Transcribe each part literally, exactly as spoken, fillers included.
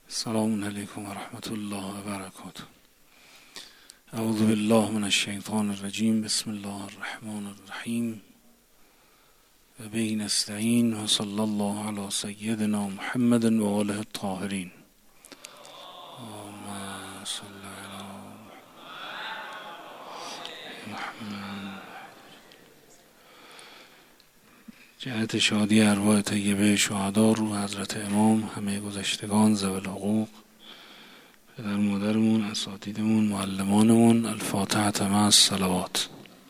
السلام علیکم و رحمت الله و برکاته. اعوذ بالله من الشیطان الرجیم. بسم الله الرحمن الرحیم و به نستعین و صلی الله علی سیدنا محمد و آله الطاهرین. اللهم صل علی محمد. جهت شادی ارواح طیبه شهدا رو حضرت امام، همه گذشتگان ذوی الحقوق، پدر مادرمون، اساتیدمون، معلمانمون، الفاتحه مع الصلوات.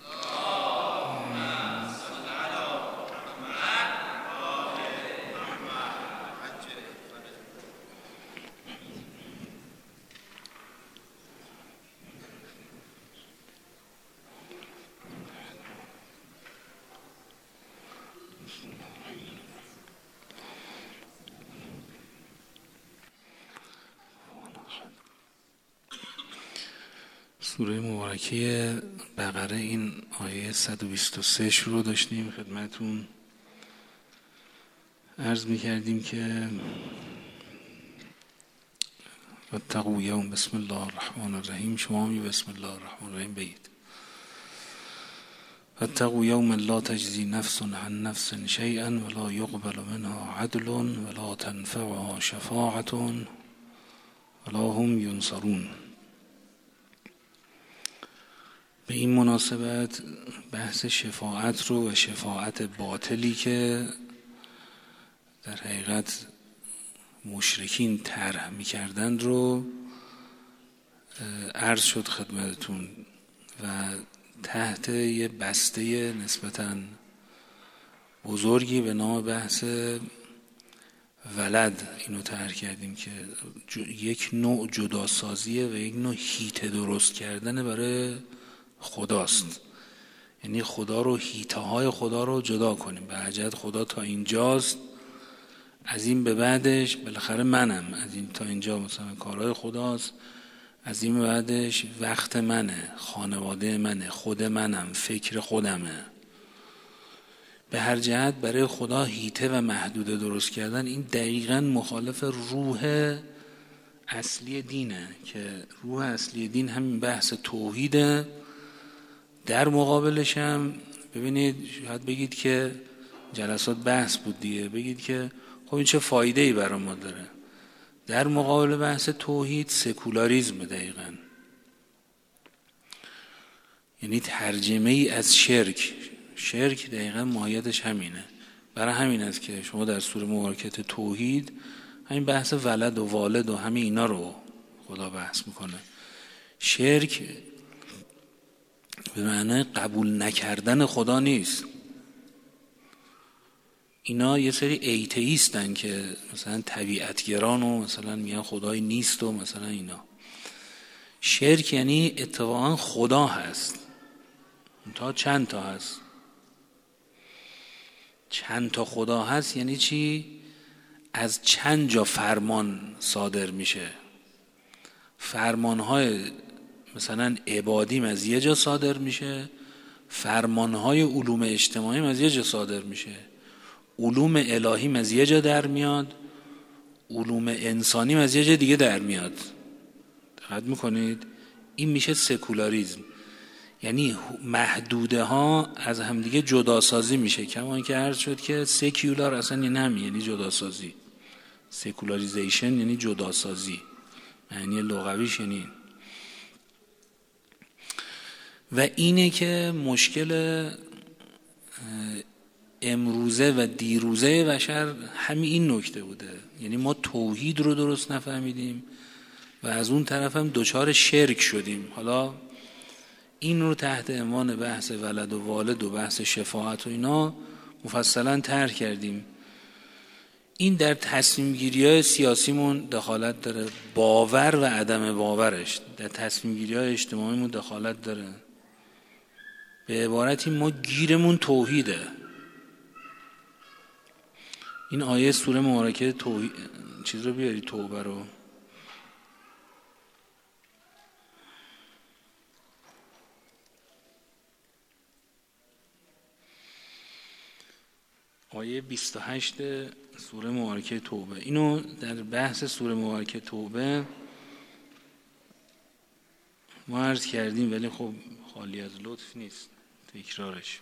سوره مبارکه بقره، این آیه صد و بیست و سه رو داشتیم خدمتون عرض می‌کردیم که واتقوا یوم، بسم الله الرحمن الرحیم. شما می بسم الله الرحمن الرحیم بگید. واتقوا یوم لا تجزی نفس عن نفس شیئا ولا یقبل منها عدل ولا تنفعها شفاعة ولا هم ینصرون. به این مناسبت بحث شفاعت رو و شفاعت باطلی که در حقیقت مشرکین طرح می‌کردند رو عرض شد خدمتتون و تحت یه بسته نسبتاً بزرگی به نام بحث ولد اینو طرح کردیم که یک نوع جداسازیه و یک نوع هیته درست کردن برای خداست. یعنی خدا رو، هیته های خدا رو جدا کنیم. به حجت خدا تا اینجاست، از این به بعدش بالاخره منم، از این تا اینجا مثلا کارهای خداست، از این به بعدش وقت منه، خانواده منه، خود منم، فکر خودمه. به هر جهت برای خدا هیته و محدوده درست کردن، این دقیقاً مخالف روح اصلی دینه که روح اصلی دین همین بحث توحیده. در مقابلش هم ببینید، شاید بگید که جلسات بحث بود دیگه، بگید که خب این چه فایده ای برای ما داره. در مقابل بحث توحید سکولاریزم دقیقاً، یعنی ترجمه ای از شرک. شرک دقیقاً ماهیتش همینه. برای همین است که شما در سوره مبارکه توحید همین بحث ولد و والد و همین اینا رو خدا بحث میکنه. شرک به معنی قبول نکردن خدا نیست. اینا یه سری ایتئیستن که مثلا طبیعتگران و مثلا میگن خدایی نیست و مثلا اینا. شرک یعنی اتفاقا خدا هست. تا چند تا هست؟ چند تا خدا هست یعنی چی؟ از چند جا فرمان صادر میشه. فرمانهای مثلا عبادیم از یه جا صادر میشه، فرمانهای علوم اجتماعیم از یه جا صادر میشه، علوم الهیم از یه جا در میاد، علوم انسانیم از یه جا دیگه در میاد. دقت میکنید؟ این میشه سکولاریزم. یعنی محدوده ها از همدیگه جداسازی میشه. کما که عرض شد که سکولار اصلا یعنی هم یعنی جداسازی. سکولاریزیشن یعنی جداسازی، معنی لغویش یعنی. و اینه که مشکل امروزه و دیروزه بشر همین این نکته بوده. یعنی ما توحید رو درست نفهمیدیم و از اون طرف هم دوچار شرک شدیم. حالا این رو تحت عنوان بحث ولد و والد و بحث شفاعت و اینا مفصلا طرح کردیم. این در تصمیم گیری های سیاسیمون دخالت داره، باور و عدم باورش در تصمیم گیری های اجتماعیمون دخالت داره. به عبارتی ما گیرمون توحیده. این آیه سوره مبارکه توحید چیز رو بیاری، توبه رو. آیه بیست و هشت سوره مبارکه توبه. اینو در بحث سوره مبارکه توبه ما عرض کردیم، ولی خب خالی از لطف نیست تکرارش.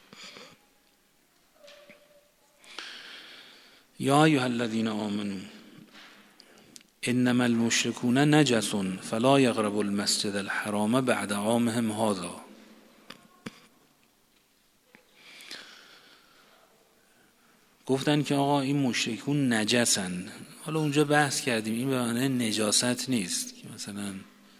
یا ایها الذین آمنوا انما المشركون نجس فلا يقربوا المسجد الحرام بعد عامهم هذا. گفتن که آقا این مشرکون نجسن. حالا اونجا بحث کردیم این به معنی نجاست نیست که مثلا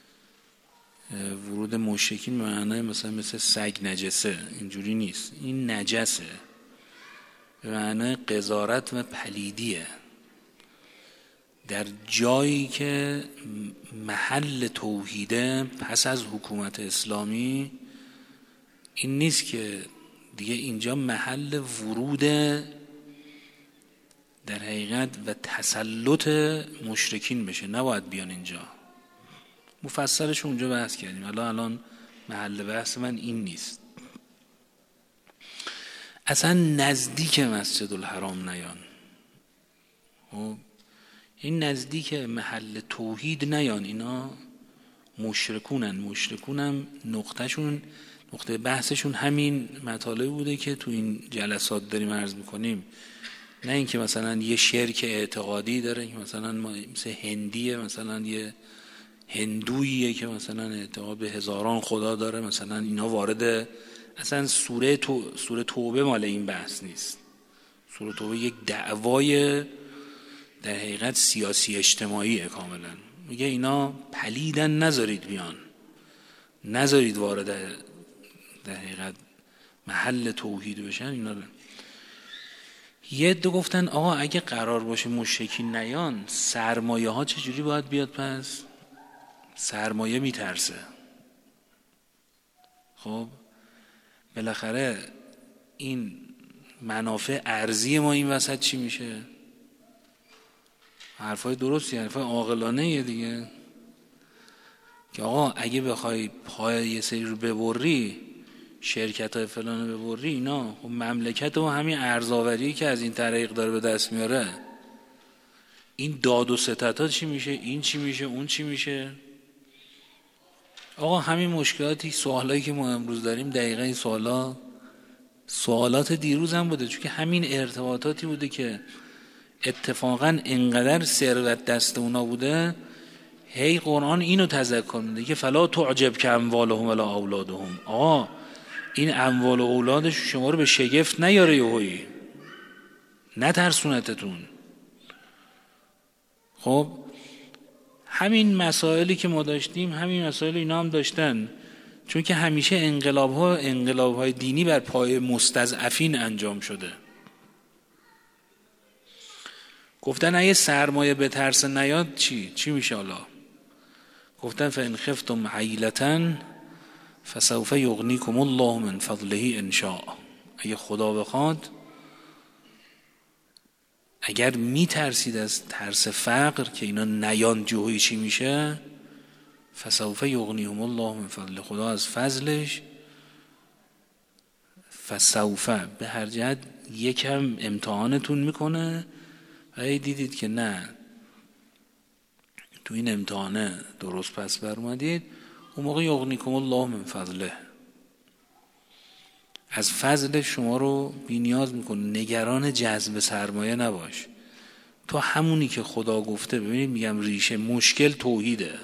ورود مشرکین به معنی مثلا مثل سگ نجسه، اینجوری نیست. این نجسه به معنی قذارت و پلیدیه. در جایی که محل توحیده پس از حکومت اسلامی، این نیست که دیگه اینجا محل ورود در حقیقت و تسلط مشرکین بشه، نباید بیان اینجا. مفصلش اونجا بحث کردیم. حالا الان محل بحث من این نیست. اصلا نزدیک مسجد الحرام نیان. خب این نزدیک محل توحید نیان. اینا مشرکونن. مشرکونم نقطهشون، نقطه بحثشون همین مطالب بوده که تو این جلسات داریم عرض میکنیم. نه اینکه مثلا یه شرک اعتقادی داره که مثلا مثل هندیه، مثلا یه هندوییه که مثلا اعتقاد به هزاران خدا داره، مثلا اینا وارد اصلا سوره تو سوره توبه مال این بحث نیست. سوره توبه یک دعوای در حقیقت سیاسی اجتماعیه کاملا. میگه اینا پلیدن، نذارید بیان، نذارید وارد در حقیقت محل توحید بشن. اینا یه عده گفتن آقا اگه قرار باشه مشرکین نیان، سرمایه ها چجوری باید بیاد؟ پس سرمایه میترسه. خب بالاخره این منافع ارزی ما این وسط چی میشه؟ حرفای درستی، حرفای عاقلانه یه دیگه، که آقا اگه بخوای پای یه سری رو ببری، شرکت های فلان رو ببری، اینا خب مملکت و همین ارزاوری که از این طریق داره به دست میاره، این داد و ستد ها چی میشه؟ این چی میشه؟ اون چی میشه؟ آقا همین مشکلاتی، سوالایی که ما امروز داریم دقیقا این سوالا سوالات دیروز هم بوده، چون که همین ارتباطاتی بوده که اتفاقا انقدر ثروت دست اونا بوده. هی قرآن اینو تذکر میده که فلا تعجب که اموالهم ولا اولادهم. آقا این اموال و اولادش شما رو به شگفت نیاره، یهویی نترسونتتون. خب همین مسائلی که ما داشتیم، همین مسائل اینا هم داشتن، چون که همیشه انقلاب ها انقلاب های دینی بر پای مستضعفین انجام شده. گفتن اگه سرمایه به ترس نیاد چی چی میشه؟ حالا گفتن فإن خفتم عیلة فسوف یغنیکم الله من فضله ان شاء. اگه خدا بخواد، اگر میترسید از ترس فقر که اینا نیان جوهی چی میشه، فسوف یغنیهم الله من فضله، خدا از فضلش فسوف به هر جهت یکم امتحانتون میکنه. اگه دیدید که نه تو این امتحانه درست پس بر اومدید، اون موقع یغنیکم الله من فضله، از فضل شما رو بی نیاز میکنه. نگران جذب سرمایه نباش، تو همونی که خدا گفته. ببینید میگم ریشه مشکل توحیده.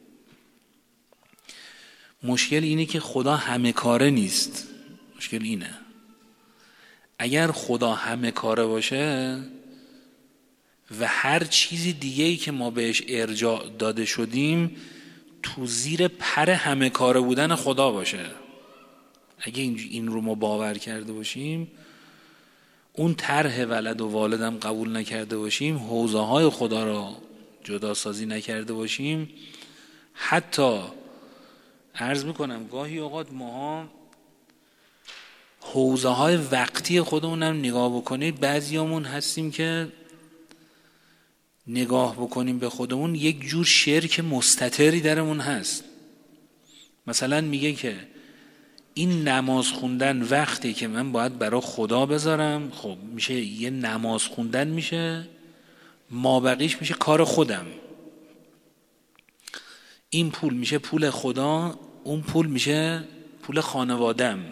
مشکل اینه که خدا همه کاره نیست. مشکل اینه اگر خدا همه کاره باشه و هر چیزی دیگه‌ای که ما بهش ارجاع داده شدیم تو زیر پر همه کاره بودن خدا باشه، اگه این رو ما باور کرده باشیم، اون طرح ولد و والدم قبول نکرده باشیم، حوزه های خدا را جدا سازی نکرده باشیم، حتی عرض میکنم گاهی اوقات ماها حوزه های وقتی خودمونم نگاه بکنید، بعضیامون هستیم که نگاه بکنیم به خودمون یک جور شرک مستتری درمون هست. مثلا میگه که این نماز خوندن وقتی که من باید برای خدا بذارم، خب میشه یه نماز خوندن میشه مابقیش میشه کار خودم. این پول میشه پول خدا، اون پول میشه پول خانوادم،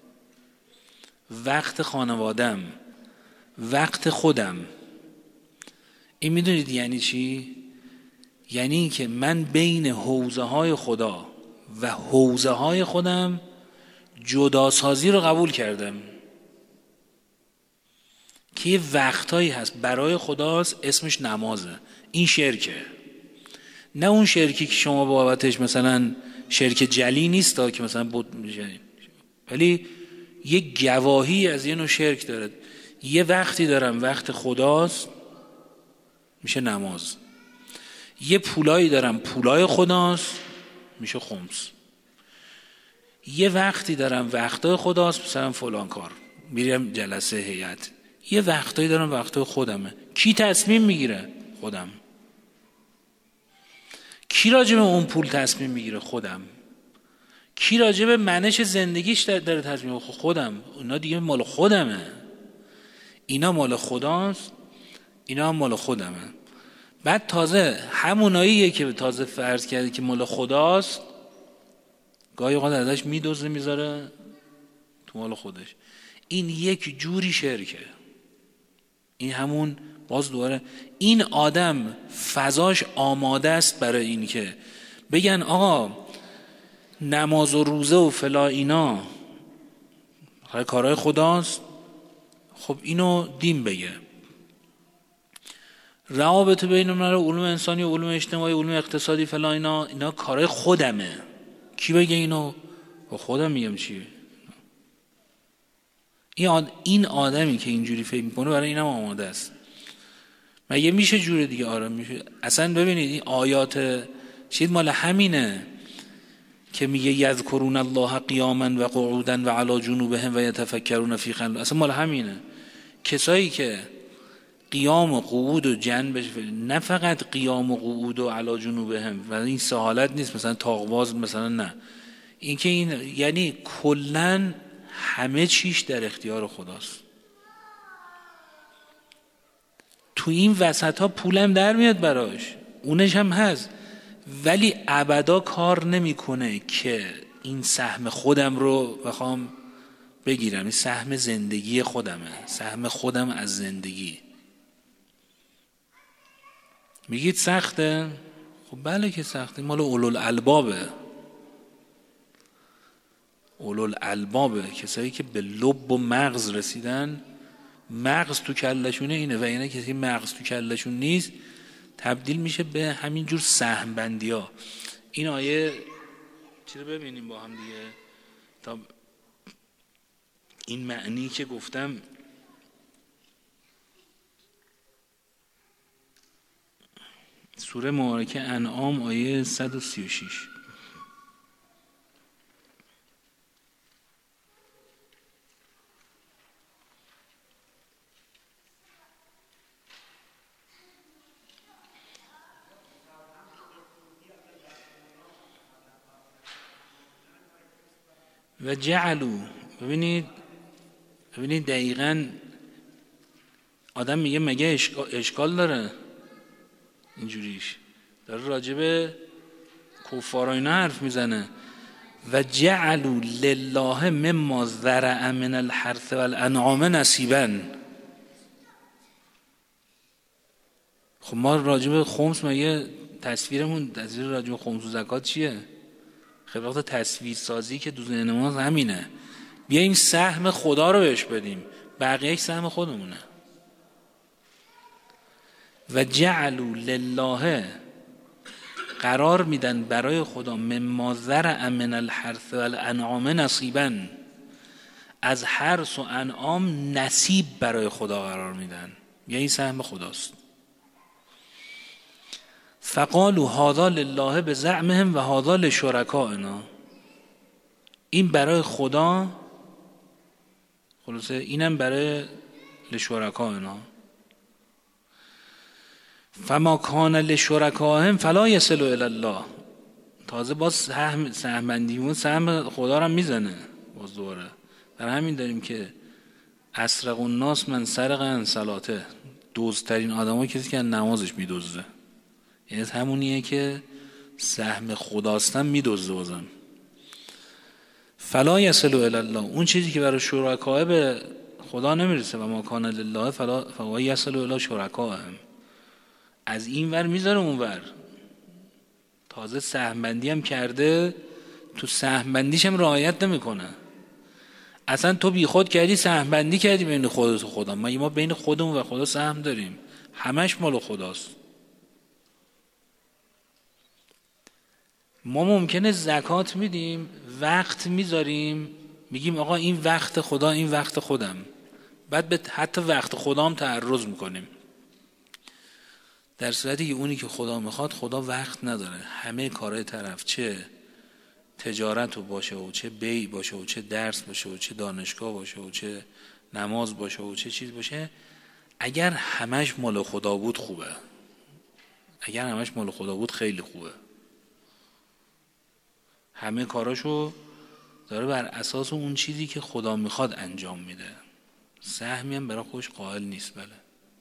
وقت خانوادم، وقت خودم. این میدونید یعنی چی؟ یعنی این که من بین حوزه های خدا و حوزه های خودم جداسازی رو قبول کردم که یه وقتایی هست برای خداست، اسمش نمازه، این شرکه. نه اون شرکی که شما بابتش مثلا شرک جلی نیست تا که مثلا بود میشه، ولی یه گواهی از یه نوع شرک داره. یه وقتی دارم وقت خداست میشه نماز، یه پولایی دارم پولای خداست میشه خمس، یه وقتی دارم وقتای خداست مثلا فلان کار میرم جلسه هیئت، یه وقتایی دارم وقتای خودمه. کی تصمیم میگیره؟ خودم. کی راجع به اون پول تصمیم میگیره؟ خودم. کی راجع به منش زندگیش داره تصمیم میگیره؟ خودم. اینا دیگه مال خودمه، اینا مال خداست، اینا هم مال خودمه. بعد تازه هموناییه که تازه فرض کرده که مال خداست، گاهی اوقات ازش میدوزه میذاره تو مال خودش. این یک جوری شرکه. این همون باز دوباره این آدم فضاش آماده است برای این که بگن آقا نماز و روزه و فلا اینا کارهای خداست، خب اینو دین بگه. روابط بین الملل، علوم انسانی و علوم اجتماعی، علوم اقتصادی فلا اینا اینا کارهای خودمه. کی بگه اینو؟ با خودم میگم چیه. این آدمی که اینجوری فکر میکنه برای اینم آماده است. مگه میشه جوره دیگه؟ آره میشه. اصلا ببینید این آیات چیز مال همینه که میگه یذکرون الله قیاما و قعودا و علی جنوبهم و یتفکرون فی خلق، اصلا مال همینه. کسایی که قیام و قعود و جنبش، نه فقط قیام و قعود و علی جنوبهم و این سه حالت نیست مثلا تاقواز مثلا، نه، این که این یعنی کلن همه چیش در اختیار خداست. تو این وسط ها پولم در میاد براش، اونش هم هست، ولی ابدا کار نمیکنه که این سهم خودم رو بخوام بگیرم. این سهم زندگی خودمه، سهم خودم از زندگی. میگید سخته؟ خب بله که سخته، مال اولوالالبابه. اولوالالبابه کسایی که به لب و مغز رسیدن، مغز تو کلشونه اینه، و اینه کسی مغز تو کلشون نیست تبدیل میشه به همین جور سهم بندی ها. این آیه چی رو ببینیم با هم دیگه تا این معنی که گفتم سوره مبارکه انعام آیه صد و سی و شش. و جعلوا، ببینید ببینید دقیقاً آدم میگه مگه اشکال داره اینجوریش، داره راجب کفار و اینا حرف میزنه. و جعلوا لله مما ذرأ من الحرث والانعام نصیبا. خب ما راجب خمس مگه تصویرمون تصویر راجب خمس و زکات چیه؟ خیلی تصویر سازی که دو ذهن ما همینه، بیاییم سهم خدا رو بهش بدیم، بقیه سهم خودمونه. و جعلوا لله، قرار میدن برای خدا مما ذرأ من الحرث والانعام نصیبا، از حرث و انعام نصیب برای خدا قرار میدن، یعنی سهم خداست. فقالوا هذا لله بزعمهم و هذا لشرکائنا، این برای خدا، خلاصه اینم برای لشرکائنا. فما کان لشرکائهم فلا یصل الی الله، تازه باز سهم سهمندیمون سهم خدا رو میزنه باز دوباره. در همین داریم که اسرق الناس من سرق عن صلاته، دزدترین آدم ها کسی که نمازش میدزده، یعنی همونیه که سهم خداستم میدزده بازم. فلا یصل الی الله، اون چیزی که برای شرکا به خدا نمیرسه، و ما کان لله فلا فهو یصل الی شرکاهم، از این ور میذاره اون ور. تازه سهم بندی هم کرده، تو سهم بندیش هم رعایت نمیکنه. اصلا تو بی خود کردی، سهم بندی کردی بین خودت و خدا. ما ما بین خودمون و خدا سهم داریم، همش مال خداست. ما ممکنه زکات میدیم، وقت میذاریم، میگیم آقا این وقت خدا، این وقت خودم، بعد به حتی وقت خدام تعرض میکنیم، در صورتی که اونی که خدا میخواد خدا وقت نداره. همه کارهای طرف، چه تجارت رو باشه و چه بیع باشه و چه درس باشه و چه دانشگاه باشه و چه نماز باشه و چه چیز باشه، اگر همش مال خدا بود خوبه، اگر همش مال خدا بود خیلی خوبه. همه کاراشو داره بر اساس اون چیزی که خدا میخواد انجام میده، سهمی هم برای خودش قائل نیست. بله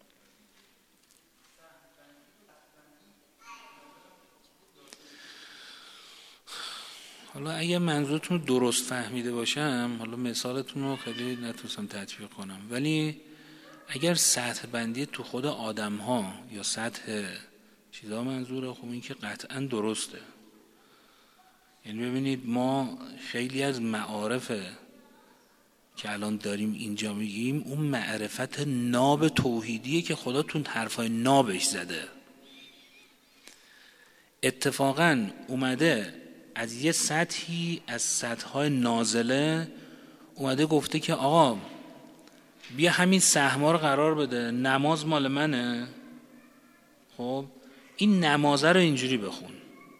حالا اگه منظورتون درست فهمیده باشم، حالا مثالتون رو خیلی نتونستم تطبیق کنم، ولی اگر سطح بندی تو خود آدم ها یا سطح چیزا منظوره، خب این که قطعا درسته. یعنی ببینید ما خیلی از معارف که الان داریم اینجا میگیم، اون معرفت ناب توحیدیه که خدا تون حرفای نابش زده. اتفاقا اومده از یه سطحی از سطحهای نازله اومده گفته که آقا بیا همین سهما رو قرار بده، نماز مال منه، خب این نمازه رو اینجوری بخون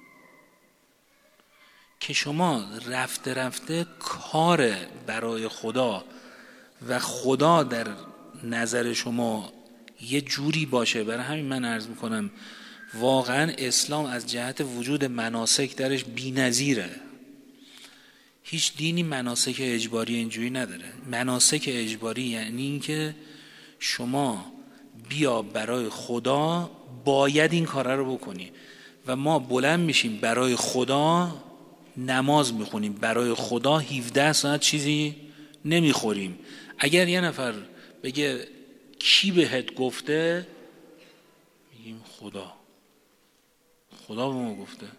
که شما رفته رفته کار برای خدا و خدا در نظر شما یه جوری باشه. برای همین من عرض میکنم واقعا اسلام از جهت وجود مناسک درش بی‌نظیره. هیچ دینی مناسک اجباری اینجوری نداره. مناسک اجباری یعنی این که شما بیا برای خدا باید این کار رو بکنی، و ما بلند میشیم برای خدا نماز میخونیم، برای خدا هفده ساعت چیزی نمیخوریم. اگر یه نفر بگه کی بهت گفته، میگیم خدا، خدا به ما گفته.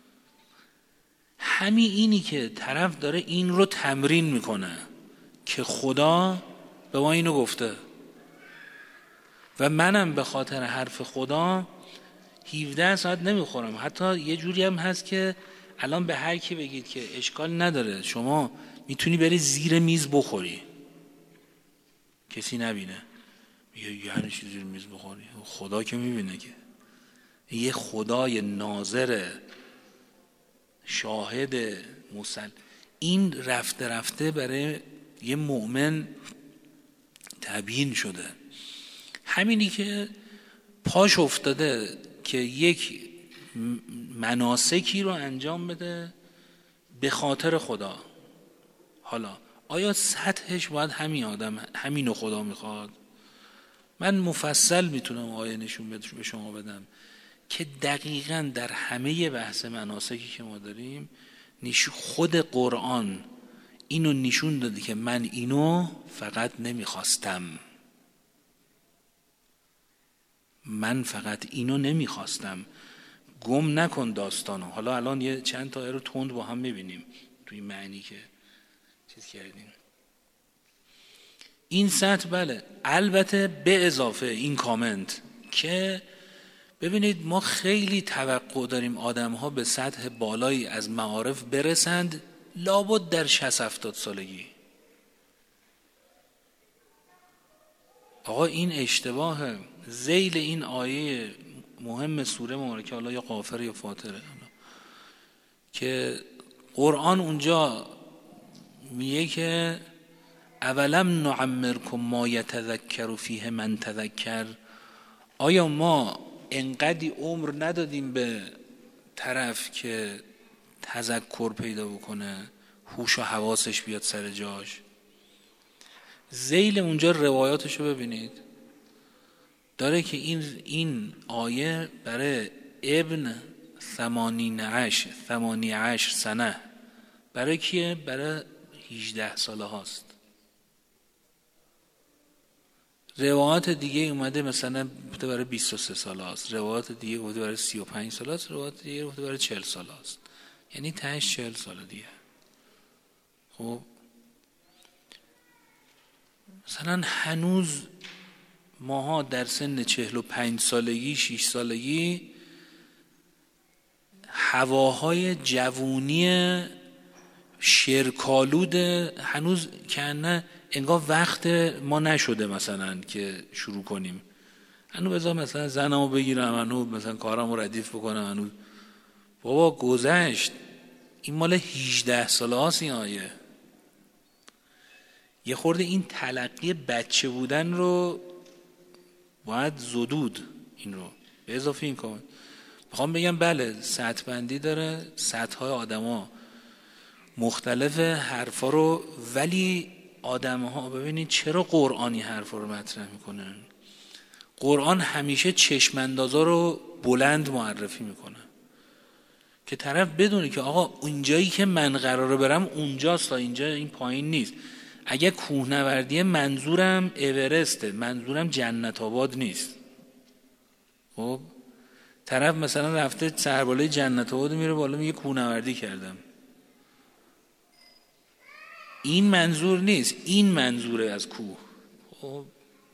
همین اینی که طرف داره این رو تمرین میکنه که خدا به ما اینو گفته، و منم به خاطر حرف خدا هفده ساعت نمیخورم. حتی یه جوری هم هست که الان به هر کی بگید که اشکال نداره شما میتونی بری زیر میز بخوری، کسی نبینه، میگه یعنی چی زیر میز بخوری؟ خدا که میبینه که. یه خدای ناظر شاهد مسل، این رفته رفته برای یه مؤمن تبیین شده. همینی که پاش افتاده که یک مناسکی رو انجام بده به خاطر خدا. حالا آیا سطحش باید همین آدم همینو خدا میخواد؟ من مفصل میتونم آیه نشون به شما بدم که دقیقاً در همه بحث مناسکی که ما داریم خود قرآن اینو نشون داده که من اینو فقط نمیخواستم، من فقط اینو نمیخواستم. گم نکن داستانو. حالا الان یه چند تا آیه رو تند با هم میبینیم توی معنی که چیز کردیم. این سطح بله، البته به اضافه این کامنت که ببینید ما خیلی توقع داریم آدم ها به سطح بالایی از معارف برسند، لابد در شصت هفتاد سالگی. آقا این اشتباهه. ذیل این آیه مهم سوره مبارکه، حالا یا غافر یا فاطره، که قرآن اونجا میگه که اولم نعمرکم ما یتذکر فیه من تذکر، آیا ما انقدی عمر ندادیم به طرف که تذکر پیدا بکنه، هوش و حواسش بیاد سر جاش؟ ذیل اونجا روایاتشو ببینید. داره که این این آیه برای ابن ثمانین عشر ثمانی عشر سنه برای کیه؟ برای هجده ساله هاست. روایات دیگه اومده مثلا برای بیست و سه ساله هاست، روایات دیگه گفته برای سی و پنج ساله هاست، روایات دیگه گفته برای چهل ساله هاست، یعنی تهش چهل ساله دیگه. خب مثلا هنوز ماها در سن چهل و پنج سالگی شش سالگی هواهای جوونی شرکالود هنوز کنه انگار وقت ما نشده مثلا که شروع کنیم. هنوز بذار مثلا زنمو بگیرم، هنوز مثلا کارمو ردیف بکنم، هنوز بابا گذشت. این مال هجده ساله هاست این آیه. یه خورده این تلقی بچه بودن رو باید زدود، این رو به اضافه این کامل میخوام بگم بله سطح بندی داره، سطح های آدم ها مختلف حرفا رو، ولی آدم ها ببینید چرا قرآنی حرفا رو مطرح میکنن. قرآن همیشه چشماندازا رو بلند معرفی میکنه که طرف بدونه که آقا اونجایی که من قراره برم اونجاست، تا اینجا این پایین نیست. اگه کوهنوردی منظورم اورسته، منظورم جنت آباد نیست. خب طرف مثلا رفته سربالای جنت آباد میره بالا میگه کوهنوردی کردم، این منظور نیست، این منظوره از کوه. خب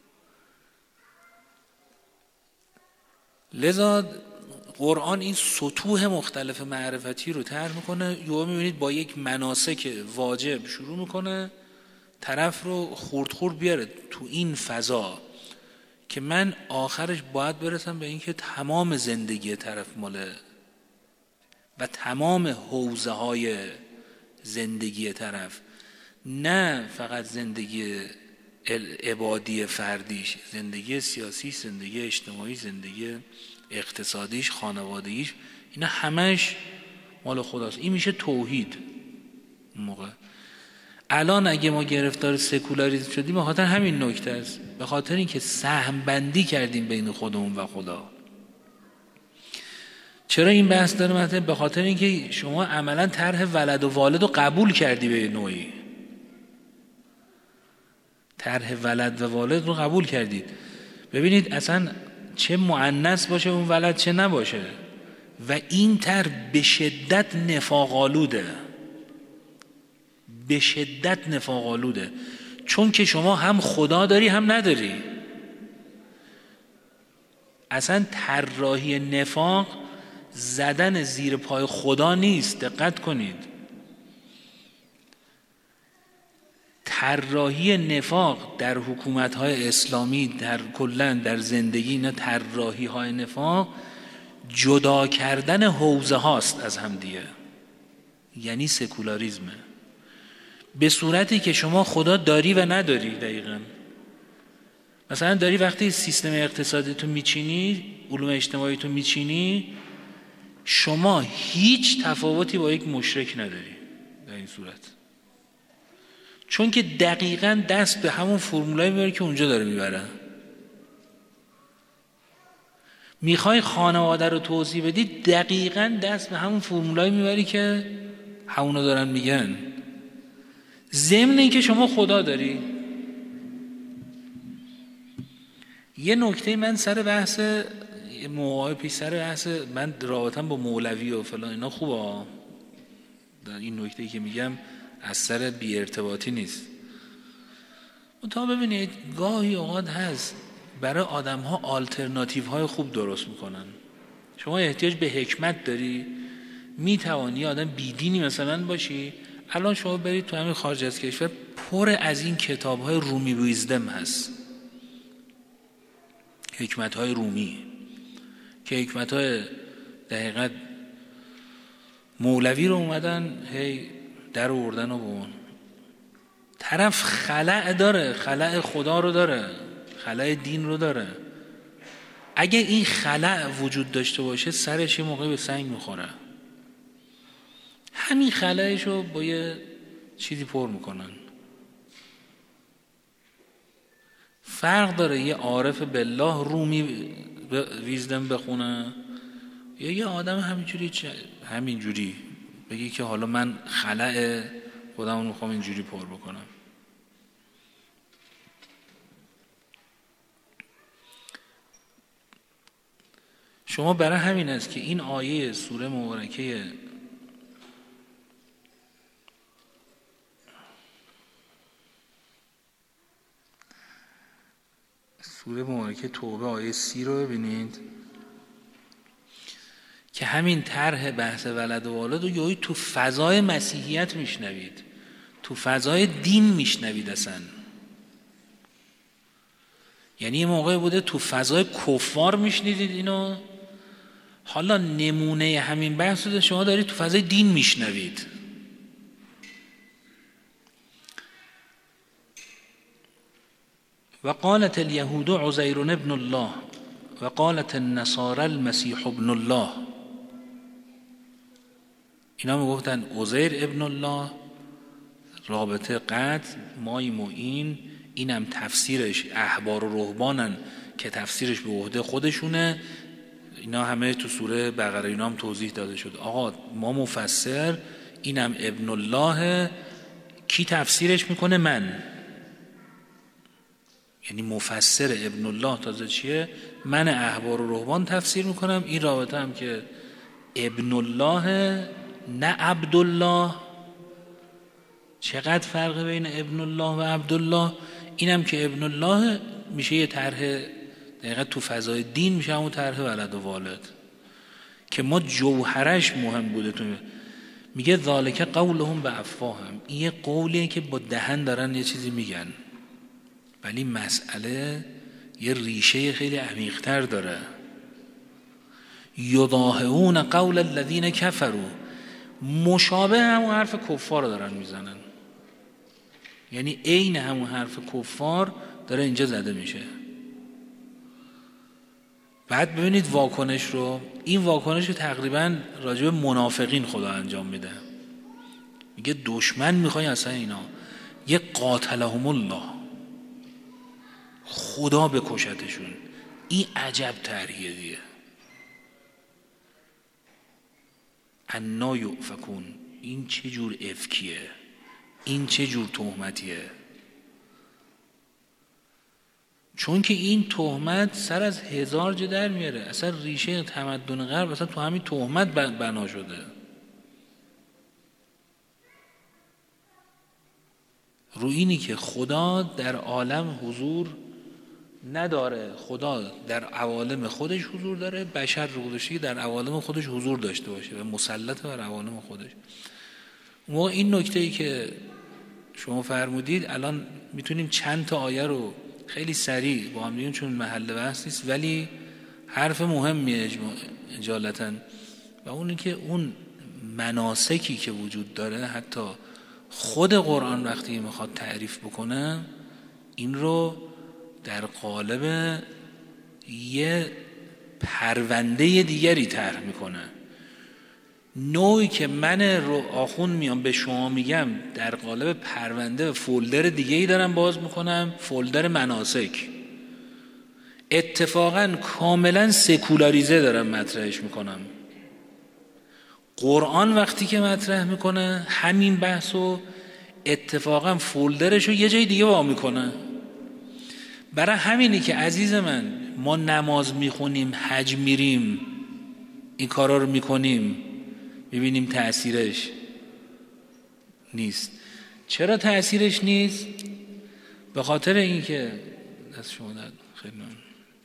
لذا قرآن این سطوح مختلف معرفتی رو طرح میکنه. یا میبینید با یک مناسک واجب شروع میکنه، طرف رو خورد خورد بیاره تو این فضا که من آخرش باید برسم به اینکه تمام زندگی طرف ماله و تمام حوزه های زندگی طرف، نه فقط زندگی عبادی فردیش، زندگی سیاسی، زندگی اجتماعی، زندگی اقتصادیش، خانوادگیش، اینا همش مال خداست. این میشه توحید. اون موقع الان اگه ما گرفتار سکولاریسم شدیم به خاطر همین نکته است، به خاطر اینکه سهم بندی کردیم بین خودمون و خدا. چرا این بحث داره مثلا؟ به خاطر اینکه شما عملا طرح ولد و والد رو قبول کردی، به نوعی طرح ولد و والد رو قبول کردید. ببینید اصلا چه مؤنث باشه اون ولد چه نباشه، و این طرح به شدت نفاق آلوده، به شدت نفاق آلوده، چون که شما هم خدا داری هم نداری. اصلا طراحی نفاق زدن زیر پای خدا نیست، دقت کنید. طراحی نفاق در حکومت‌های اسلامی، در کلاً در زندگی، نه طراحی های نفاق جدا کردن حوزه هاست از هم دیگه، یعنی سکولاریزمه، به صورتی که شما خدا داری و نداری. دقیقاً مثلا داری وقتی سیستم اقتصادی تو میچینی، علوم اجتماعی تو میچینی، شما هیچ تفاوتی با یک مشرک نداری در این صورت، چون که دقیقاً دست به همون فرمولایی میبره که اونجا داره میبره. میخوای خانواده رو توضیح بدی، دقیقاً دست به همون فرمولایی میبری که همونو دارن میگن، ضمن این که شما خدا داری. یه نکته من سر بحث موقع پیش سر بحث من رابطم با مولوی و فلان اینا خوبه، در این نکته‌ای که میگم از سر بی ارتباطی نیست. تا ببینید گاهی اوقات هست برای آدم ها آلترناتیو های خوب درست میکنن. شما احتیاج به حکمت داری، میتوانی آدم بیدینی مثلا باشی، الان شما برید تو همین خارج از کشور پر از این کتاب های رومی ویزدم هست، حکمت های رومی، که حکمت های دقیقاً مولوی رو اومدن هی در آوردن و بون. طرف خلأ داره، خلأ خدا رو داره، خلأ دین رو داره. اگه این خلأ وجود داشته باشه سرش یه موقعی به سنگ میخوره، همین خلأش رو با یه چیزی پر میکنن. فرق داره یه عارف بالله رومی ویزدم بخونه یا یه آدم همینجوری همینجوری بگی که حالا من خلأ خودمون میخوام اینجوری پر بکنم. شما برای همین است که این آیه سوره مبارکه سوره مبارکه توبه آیه سی رو ببینید که همین طرح بحث ولد و والد رو یهویی تو فضای مسیحیت میشنوید، تو فضای دین میشنوید اصلا. یعنی یه موقع بوده تو فضای کفار میشنیدید اینو، حالا نمونه همین بحث رو شما دارید تو فضای دین میشنوید. و قالت اليهود عزیر ابن الله و قالت النصارى المسیح ابن الله. اینا میگفتن عزیر ابن الله، رابطه قطع، مای معین، اینم تفسیرش احبار و رهبانن که تفسیرش به عهده خودشونه. اینا همه تو سوره بقره اینا هم توضیح داده شد. آقا ما مفسر، اینم ابن الله، کی تفسیرش میکنه؟ من. یعنی مفسر ابن الله تازه چیه؟ من احبار و رهبان تفسیر میکنم. این رابطه هم که ابن الله نه عبدالله. چقدر فرق بین ابن الله و عبدالله؟ اینم که ابن الله میشه یه طرح دقیقا تو فضای دین میشه همون طرح ولد و والد که ما جوهرش مهم بوده. تو میگه ذالک قولهم بافواههم، این یه قولیه که با دهن دارن یه چیزی میگن، ولی مسئله یه ریشه خیلی عمیق‌تر داره. یضاهئون قول الذین کفروا، مشابه همون حرف کفار دارن میزنن. یعنی عین همون حرف کفار داره اینجا زده میشه. بعد ببینید واکنش رو، این واکنش رو تقریبا راجع به منافقین خدا انجام میده. میگه دشمن میخوای اصلا اینا، یه قاتلهم الله، خدا بکشتشون. این عجب طرحیه دیگه. انا یؤفکون، این چه جور افکیه، این چه جور تهمتیه؟ چون که این تهمت سر از هزار جا در میاره. اصلا ریشه تمدن غرب اصلا تو همین تهمت بنا شده. رو اینی که خدا در عالم حضور نداره، خدا در عوالم خودش حضور داره، بشر رو گذاشته در عوالم خودش حضور داشته باشه و مسلط بر عوالم خودش. ما این نکته‌ای که شما فرمودید الان میتونیم چند تا آیه رو خیلی سریع با هم بگیم، چون محل بحث نیست، ولی حرف مهمیه اجالتا، و اون که اون مناسکی که وجود داره حتی خود قرآن وقتی میخواد تعریف بکنه این رو در قالب یه پرونده دیگری طرح میکنه. نوعی که من رو آخون میام به شما میگم در قالب پرونده و فولدر دیگه‌ای دارم باز میکنم، فولدر مناسک. اتفاقا کاملا سکولاریزه دارم مطرحش میکنم. قرآن وقتی که مطرح میکنه همین بحثو اتفاقا فولدرش رو یه جای دیگه وا میکنه. برای همینی که عزیز من ما نماز میخونیم، حج میریم، این کارا رو میکنیم، میبینیم تأثیرش نیست. چرا تأثیرش نیست؟ به خاطر اینکه دست شما درد خیلی ممنون.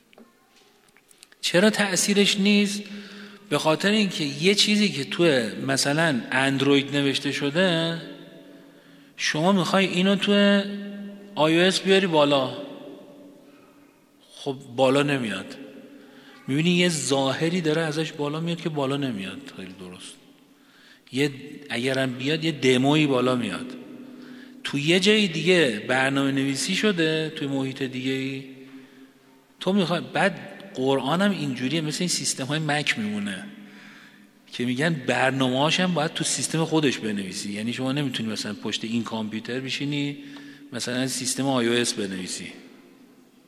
چرا تأثیرش نیست؟ به خاطر اینکه یه چیزی که تو مثلا اندروید نوشته شده شما میخوای اینو تو آی او اس بیاری بالا، خب بالا نمیاد. میبینی یه ظاهری داره ازش بالا میاد که بالا نمیاد. خیلی درست. یه اگرم بیاد یه دمویی بالا میاد. تو یه جای دیگه برنامه نویسی شده، توی محیط دیگه تو میخوای. بعد قرآن هم اینجوریه، مثل این سیستم های مک میمونه که میگن برنامه هاشم باید تو سیستم خودش بنویسی. یعنی شما نمیتونی مثلا پشت این کامپیوتر بشینی مثلا سیستم آی او اس بنویسی.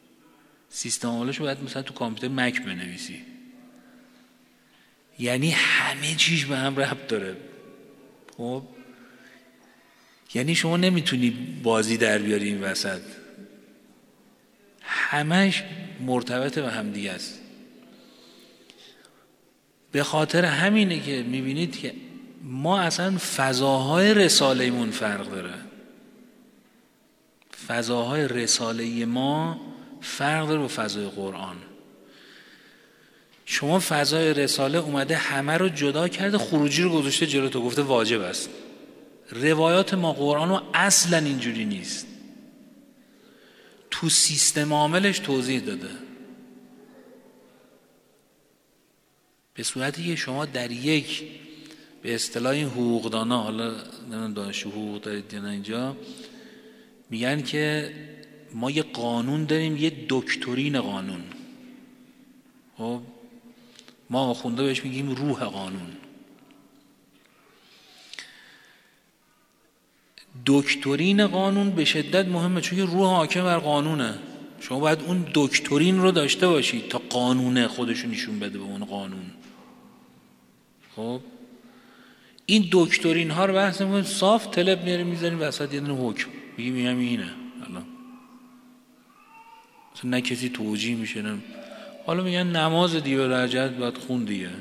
سیستم عاملش باید مثلا تو کامپیوتر مک بنویسی. یعنی همه چیز به هم ربط داره. خب یعنی شما نمیتونی بازی در بیاری این وسط، همش مرتبط به هم دیگه است. به خاطر همینه که میبینید که ما اصلا فضاهای رساله‌مون فرق داره. فضاهای رساله ما فرق داره با فضای قرآن. شما فضای رساله اومده همه رو جدا کرده، خروجی رو گذاشته جلو تو، گفته واجب است. روایات ما قرآن رو اصلا اینجوری نیست، تو سیستم عاملش توضیح داده، به صورتی که شما در یک، به اصطلاح این حقوقدانا، حالا نمیدونم دانشجو حقوق دارید یا نه، اینجا میگن که ما یه قانون داریم، یه دکترین قانون. خب ما آخونده بهش میگیم روح قانون. دکترین قانون به شدت مهمه، چون روح حاکم بر قانونه. شما باید اون دکترین رو داشته باشید تا قانونه خودشو نشون بده به اون قانون. خب این دکترین ها رو بحث می‌کنیم، صاف طلب میاریم میذاریم وسط یه دونه حکم، میگیم میگم اینه. حالا مثلا نه کسی توجیه میشه، نه حالا میگن نماز دیگه به رجعت باید خون دیگه،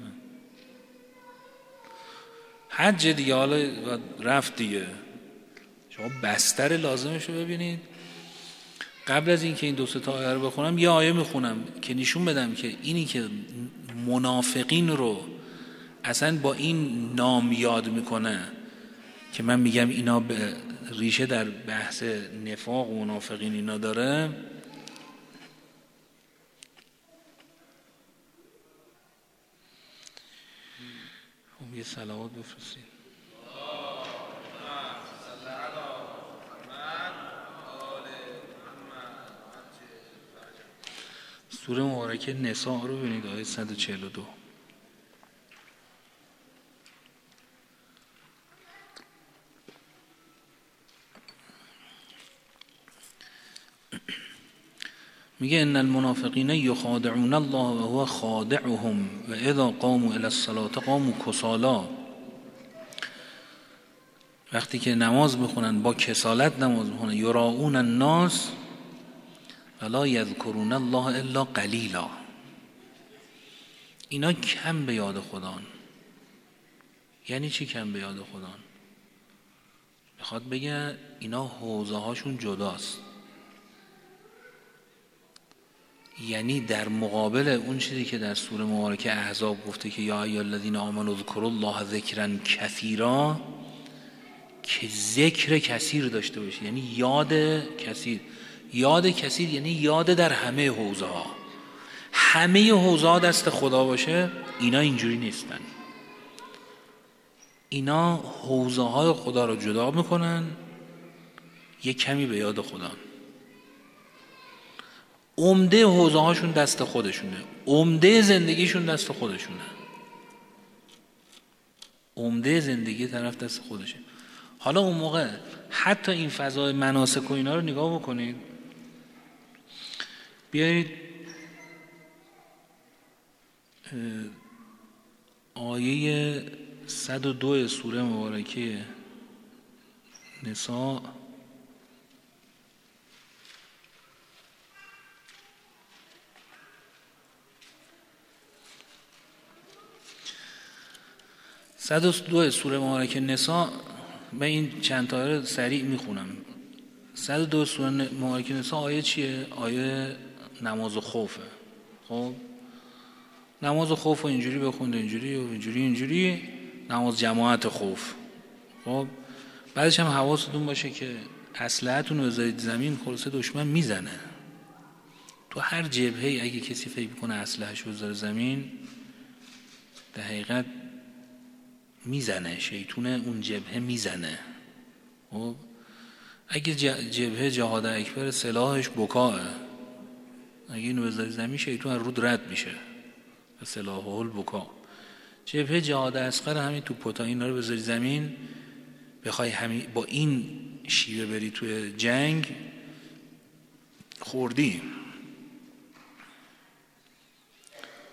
حج دیگه حالا باید رفت دیگه. شما بستر لازمش رو ببینید. قبل از این که این دو سه تا آیه رو بخونم، یه آیه میخونم که نشون بدم که اینی که منافقین رو اصلا با این نام یاد میکنه که من میگم اینا به ریشه در بحث نفاق و منافقین اینا داره. خب یه صلوات بفرستید. سوره مبارکه نساء رو ببینید، آیه صد و چهل و دو. میگه ان المنافقین یخادعون الله و هو خادعهم و اذا قاموا الی الصلاة قاموا کسالا. وقتی که نماز میخونن با کسالت نماز میخونن. یراؤون الناس ولا یذکرون الله الا قلیلا. اینا کم به یاد خدان. یعنی چی کم به یاد خدان؟ میخواد بگه اینا حوزه هاشون جداست. یعنی در مقابل اون چیزی که در سوره مبارکه احزاب گفته که یا ایها الذین آمنوا اذکروا الله ذکرا کثیرا، که ذکر کثیر داشته باشه، یعنی یاد کثیر. یاد کثیر یعنی یاد در همه حوزه ها. همه حوزه ها دست خدا باشه. اینا اینجوری نیستن. اینا حوزه های خدا رو جدا میکنن، یک کمی به یاد خدا. عمده حوزه هاشون دست خودشونه، عمده زندگیشون دست خودشونه، عمده زندگی طرف دست خودشه. حالا اون موقع حتی این فضای مناسک و اینا رو نگاه بکنید. بیایید آیه صد و دو سوره مبارکه نساء صد و دو سوره مبارکه نساء. من این چند تا رو سریع میخونم. صد و دو سوره مبارکه نساء آیه چیه؟ آیه نماز خوفه. خب نماز خوف رو اینجوری بخونده، اینجوری و اینجوری اینجوری، نماز جماعت خوف. خب بعدش هم حواستون باشه که اسلحه‌تون رو بذارید زمین، خلاصه دشمن میزنه. تو هر جبهه‌ای اگه کسی فکر کنه اسلحه‌شو بذاره زمین، در حقیقت میزنه، شیطون اون جبهه میزنه. خب اگه جبهه جهاد اکبر سلاحش بکاه، اگه اینو بذاری زمین شیطون از رود رد میشه، سلاحه البکا. جبهه جهاد اصغر همین تو پتا اینا رو بذاری زمین، بخوای همین با این شیوه بری توی جنگ، خوردی.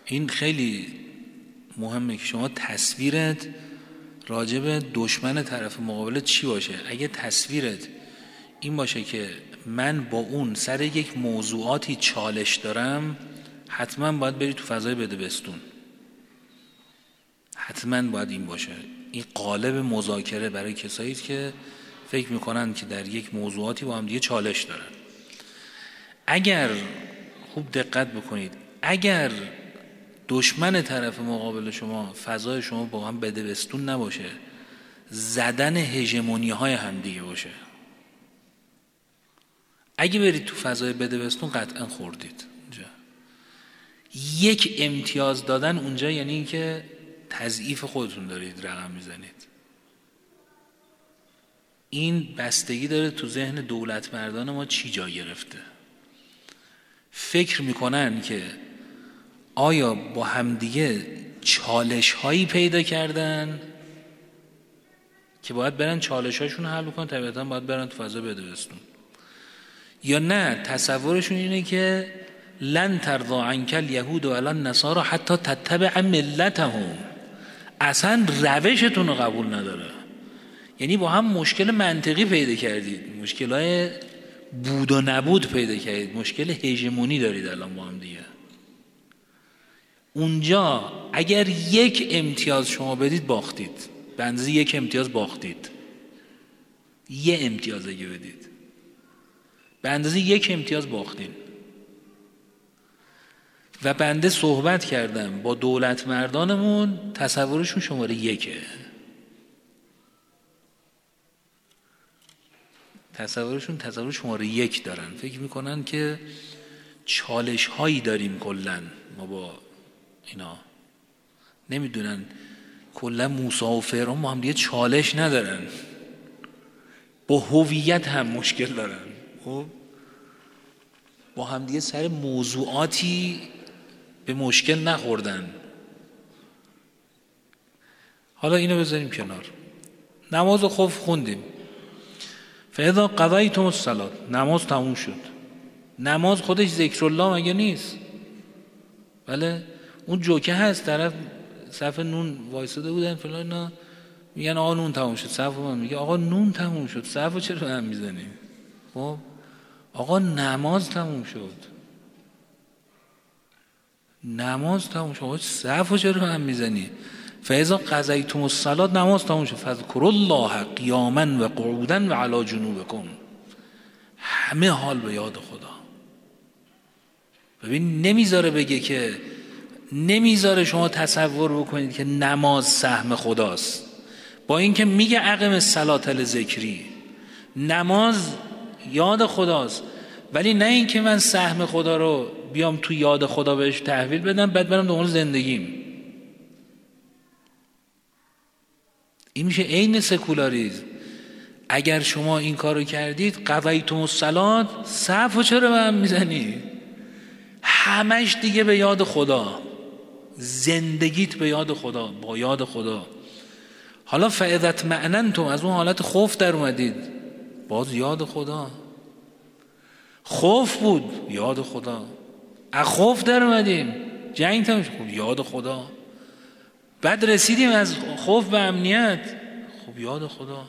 این خیلی مهمه که شما تصویرت راجع به دشمن طرف مقابل چی باشه. اگه تصویرت این باشه که من با اون سر یک موضوعاتی چالش دارم، حتما باید بری تو فضای بده بستون، حتما باید این باشه. این قالب مذاکره برای کسایی که فکر میکنن که در یک موضوعاتی با هم دیگه چالش دارن. اگر خوب دقت بکنید، اگر دشمن طرف مقابل شما فضای شما با هم بده بستون نباشه، زدن هژمونی های هم دیگه باشه، اگه برید تو فضای بده بستون قطعا خوردید اونجا. یک امتیاز دادن اونجا یعنی این که تضعیف خودتون دارید رقم میزنید. این بستگی داره تو ذهن دولت مردان ما چی جا گرفته. فکر میکنن که آیا با همدیگه چالش هایی پیدا کردن که باید برن چالش هاشون حل بکنن، طبیعتا باید برن تو فضا بده بستون، یا نه تصورشون اینه که لن ترضى عنک الیهود ولا النصارى حتی تتبع ملتهم، اصلا روشتون رو قبول نداره. یعنی با هم مشکل منطقی پیدا کردید، مشکلای بود و نبود پیدا کردید، مشکل هژمونی دارید الان با هم دیگه. اونجا اگر یک امتیاز شما بدید باختید، به اندازه یک امتیاز باختید. یه امتیاز اگه بدید به اندازه یک امتیاز باختین. و بنده صحبت کردم با دولت مردانمون، تصورشون شماره یکه، تصورشون تصور شماره یک دارن. فکر میکنن که چالش هایی داریم کلن ما با اینا، نمیدونن کلا موسی و فرعون با هم دیگه چالش ندارن، با هویت هم مشکل دارن. خب با هم دیگه سر موضوعاتی به مشکل نخوردن. حالا اینو بذاریم کنار. نماز خوف خوندیم، فاذا قضیتم الصلاة، نماز تموم شد. نماز خودش ذکر الله مگه نیست؟ بله، اون جوکه هست، طرف صف نون وایساده بودن فلان، اینا میگن آقا نون تموم شد، صف من میگه آقا نون تموم شد، صفو چرا هم میزنی؟ خب آقا نماز تموم شد، نماز تموم شد، صفو چرا هم میزنی؟ فاذا قضیتم الصلاة، نماز تموم شد، فاذکروا الله قیاما و قعودا و علی جنوبکم، همه حال به یاد خدا. ببین نمیذاره بگه که، نمیذاره شما تصور بکنید که نماز سهم خداست، با اینکه میگه اقم الصلاة لذکری، نماز یاد خداست، ولی نه اینکه من سهم خدا رو بیام تو یاد خدا بهش تحویل بدم بعد برم دنبال زندگیم. این میشه عین سکولاریسم. اگر شما این کارو کردید، قضیتم الصلاة، صفو چرا به هم میزنی؟ همش دیگه به یاد خدا، زندگیت به یاد خدا، با یاد خدا. حالا فاذا اطمأننتم، از اون حالت خوف در اومدید، باز یاد خدا. خوف بود، یاد خدا. از خوف در اومدیم، جنگ تموم شد، خب یاد خدا. بعد رسیدیم از خوف به امنیت، خب یاد خدا.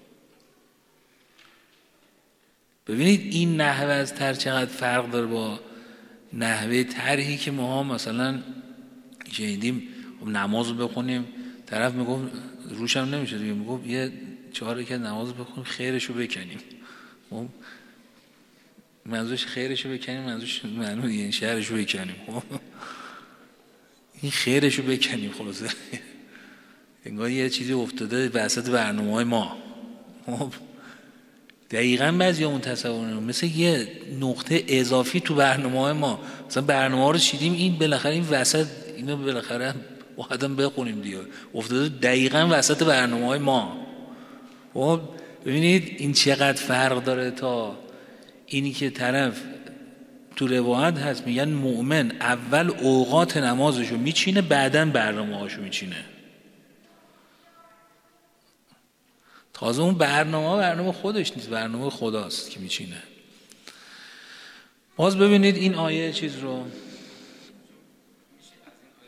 ببینید این نحوه از تر چقدر فرق داره با نحوه طرحی که ما مثلا شنیدیم نماز رو بخونیم، طرف میگفت روشم نمیشه دیگه، میگفت یه چهار رکعت نماز رو بخونیم خیرش رو بکنیم. خب منظورش خیرش رو بکنیم، منظورش معنی یعنی شرش رو بکنیم. خب این خیرش رو بکنیم، خلاصه انگار یه چیزی افتاده وسط برنامه‌های ما. خب دقیقاً بعضیامون تصور نمی‌کنن، مثل یه نقطه اضافی تو برنامه‌های ما، مثلا برنامه‌ها رو چیدیم، این بالاخره این وسط اینو بالاخره باید بخونیم دیگه، افتاده دقیقاً وسط برنامه‌های ما. خب ببینید این چقدر فرق داره تا اینی که طرف تو روایت هست میگن مؤمن اول اوقات نمازشو میچینه، بعداً برنامه‌هاشو میچینه. تازه اون برنامه برنامه خودش نیست، برنامه خداست که میچینه. باز ببینید این آیه چیز رو،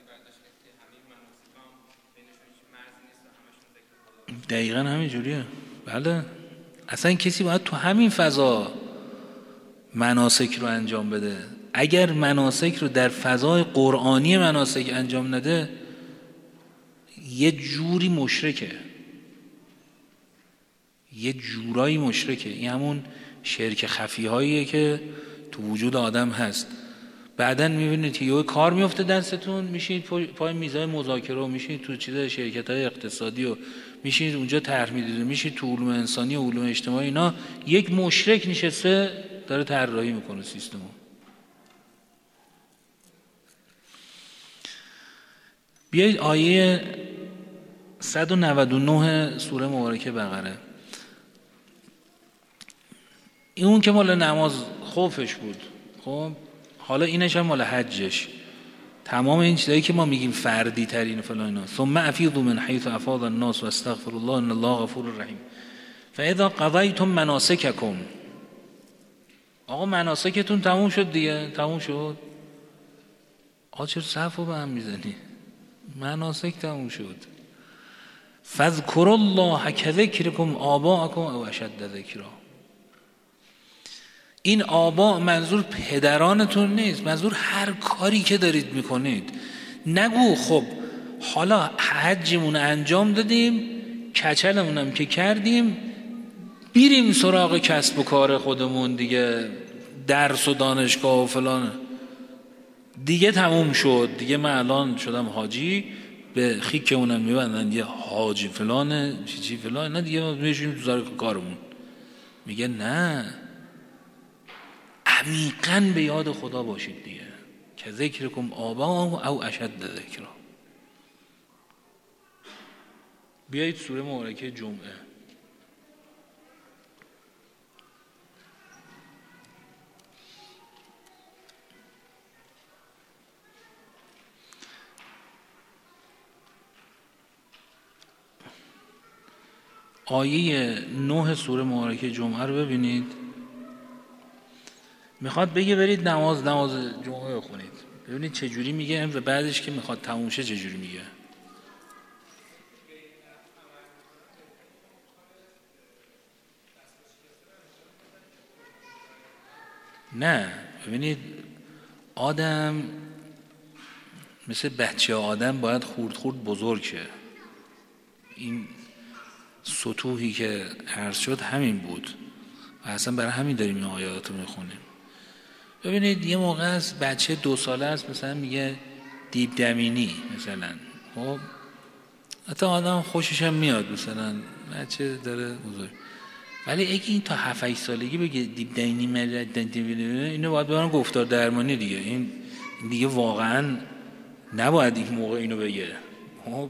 دقیقا همین جوریه. بله، اصلا کسی باید تو همین فضا مناسک رو انجام بده. اگر مناسک رو در فضای قرآنی مناسک انجام نده یه جوری مشرکه، یه جورایی مشرکه. این همون شرک خفی هاییه که تو وجود آدم هست. بعدن میبینید که یه کار میفته دستتون، میشید پای میزای مذاکره و میشید تو چیز شرکت های اقتصادی و میشید اونجا طرح میدید، میشید تو علوم انسانی و علوم اجتماعی، اینا یک مشرک نشسته داره طراحی میکنه سیستمو. بیایید آیه صد و نود و نه سوره مبارکه بقره. این اون که مال نماز خوفش بود، خب حالا اینش هم مال حجش. تمام این چیزایی که ما میگیم فردی ترین فلان اینا. ثم افیضوا من حیث افاض الناس واستغفروا الله ان الله غفور رحیم. فاذا قضیتم مناسککم. آقا مناسکتون تموم شد دیگه، تموم شد. آقا چرا صفو به هم میزنی؟ مناسک تموم شد. فاذکروا الله کذکرکم آباءکم او اشد ذکرا. این آبا منظور پدرانتون نیست، منظور هر کاری که دارید میکنید. نگو خب حالا حجمون انجام دادیم، کچلمونم که کردیم، بیریم سراغ کسب و کار خودمون دیگه، درس و دانشگاه و فلان دیگه تموم شد دیگه. من الان شدم حاجی، به خیکمونم میبندن یه حاجی فلانه چی چی فلان، نه دیگه ما میشیم تو سراغ کارمون. میگه نه، عمیقاً به یاد خدا باشید دیگه. که ذکرکم آبا او اشد ذکرا. بیایید سوره مبارکه جمعه. آیه نه سوره مبارکه جمعه رو ببینید. میخواد بگه برید نماز نماز جمعه بخونید. ببینید چه جوری میگه و بعدش که میخواد تموم شه چه جوری میگه. نه، ببینید آدم مثل بچه آدم باید خورد خورد بزرگ شه. این سطوحی که عرض شد همین بود و اصلا برای همین داریم این آیات رو میخونیم. ببینید یه موقع است بچه دو ساله است مثلا میگه دیب دمینی مثلا، خب حتی آدم خوشش هم میاد مثلا بچه داره بزرگ، ولی اگه این تا هفت هشت سالگی بگه دیب دمینی ملت اینو باید ببرن گفتار درمانی دیگه. این دیگه واقعا نباید این موقع اینو بگه. خب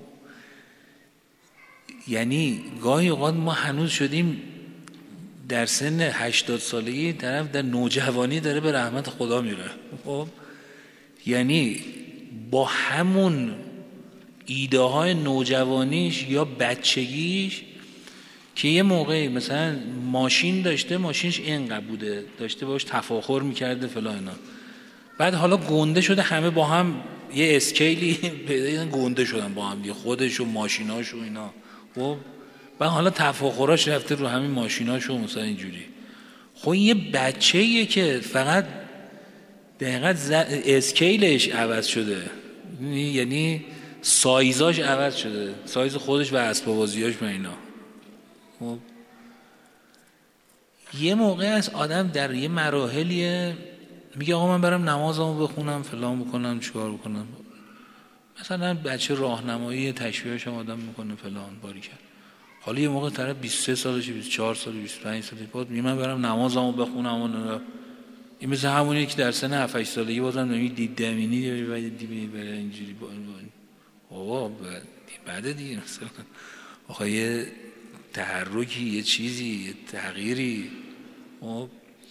یعنی گاهی اوقات ما هنوز شدیم در سن هشتاد سالگی طرف در نوجوانی داره به رحمت خدا میره. خب یعنی با همون ایده های نوجوانیش یا بچگیش که یه موقعی مثلا ماشین داشته، ماشینش اینقدر بوده، داشته باش تفاخر میکرده فلان اینا، بعد حالا گنده شده، همه با هم یه اسکیلی پیدا گنده شدن با هم دیگه، خودش و ماشیناش و اینا. خب بعد حالا تفاخراش رفته رو همین ماشیناش و مثلا اینجوری. خب یه بچه‌ایه که فقط دقیقاً اسکیلش عوض شده، یعنی سایزاش عوض شده، سایز خودش و اسباب بازیاش و اینا. خب یه موقع از آدم در یه مراحلیه میگه آقا من برم نمازمو بخونم فلان بکنم چیکار بکنم، مثلا بچه راهنمایی تشبیهش هم آدم میکنه فلان باری کرد. حالا یه موقع طرف بیست و سه سالشه، بیست و چهار سال، بیست و پنج سال بعد میگه من برم نمازمو بخونم و این مثل همونیه که در سن هفت هشت سالگی بازم نمیگه دید دمینی و دیدی بره اینجوری با بابا بعد دیگه مثلا آخه یه تحرکی، یه چیزی، یه تغییری. خب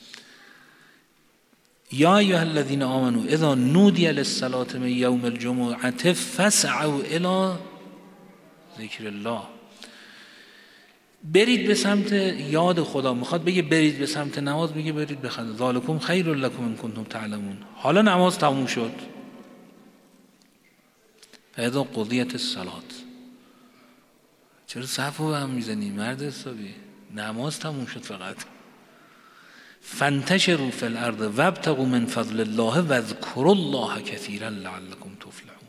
یا ایها الذین آمنوا اذا نودی للصلاة من یوم الجمعة فاسعوا الی ذکر الله. برید به سمت یاد خدا. میخواد بگه برید به سمت نماز، میگه برید بخند ذالکم خیر لکم ان کنتم تعلمون. حالا نماز تموم شد، فاذا قضیت الصلاة. چرا صفو به هم میزنی مرد حسابی؟ نماز تموم شد فقط. فانتشروا فی الارض وابتغوا من فضل الله واذکروا الله کثیرا لعلکم تفلحون.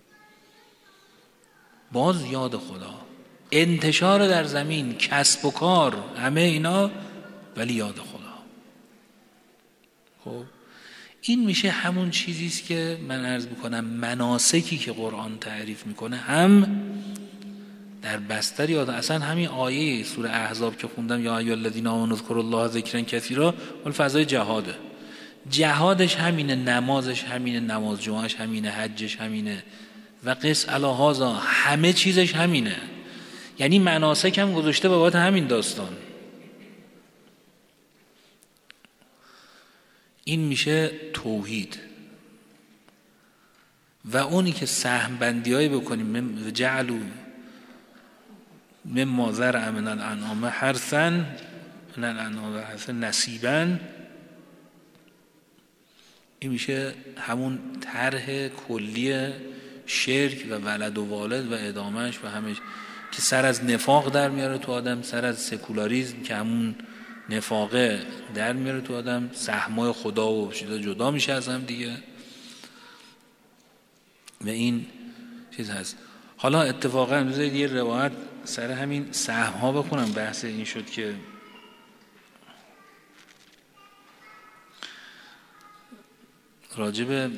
باز یاد خدا، انتشار در زمین، کسب و کار، همه اینا، ولی یاد خدا. خب این میشه همون چیزیست که من عرض میکنم مناسکی که قرآن تعریف میکنه هم در بستر یاد. اصلا همین آیه سوره احزاب که خوندم یا ایها الذین آمنوا اذکروا الله ذکرا کثیرا، اون فضای جهاده. جهادش همینه، نمازش همینه، نماز جمعهش همینه، حجش همینه و قس علی هذا، همه چیزش همینه. یعنی مناسک هم گذاشته بابت همین داستان. این میشه توحید. و اونی که سهم بندی هایی بکنیم جعلوا مما ذرأ من الانعام حرثا من الانعام حرثا نصیبا، این میشه همون طرح کلی شرک و ولد و والد و ادامهش و همش که سر از نفاق در میاره تو آدم، سر از سکولاریسم که همون نفاقه در میاره تو آدم، سهمای خدا و چیزا جدا میشه از هم دیگه و این چیز هست. حالا اتفاقا بذارید یه روایت سر همین سهم ها بخونم. بحث این شد که راجب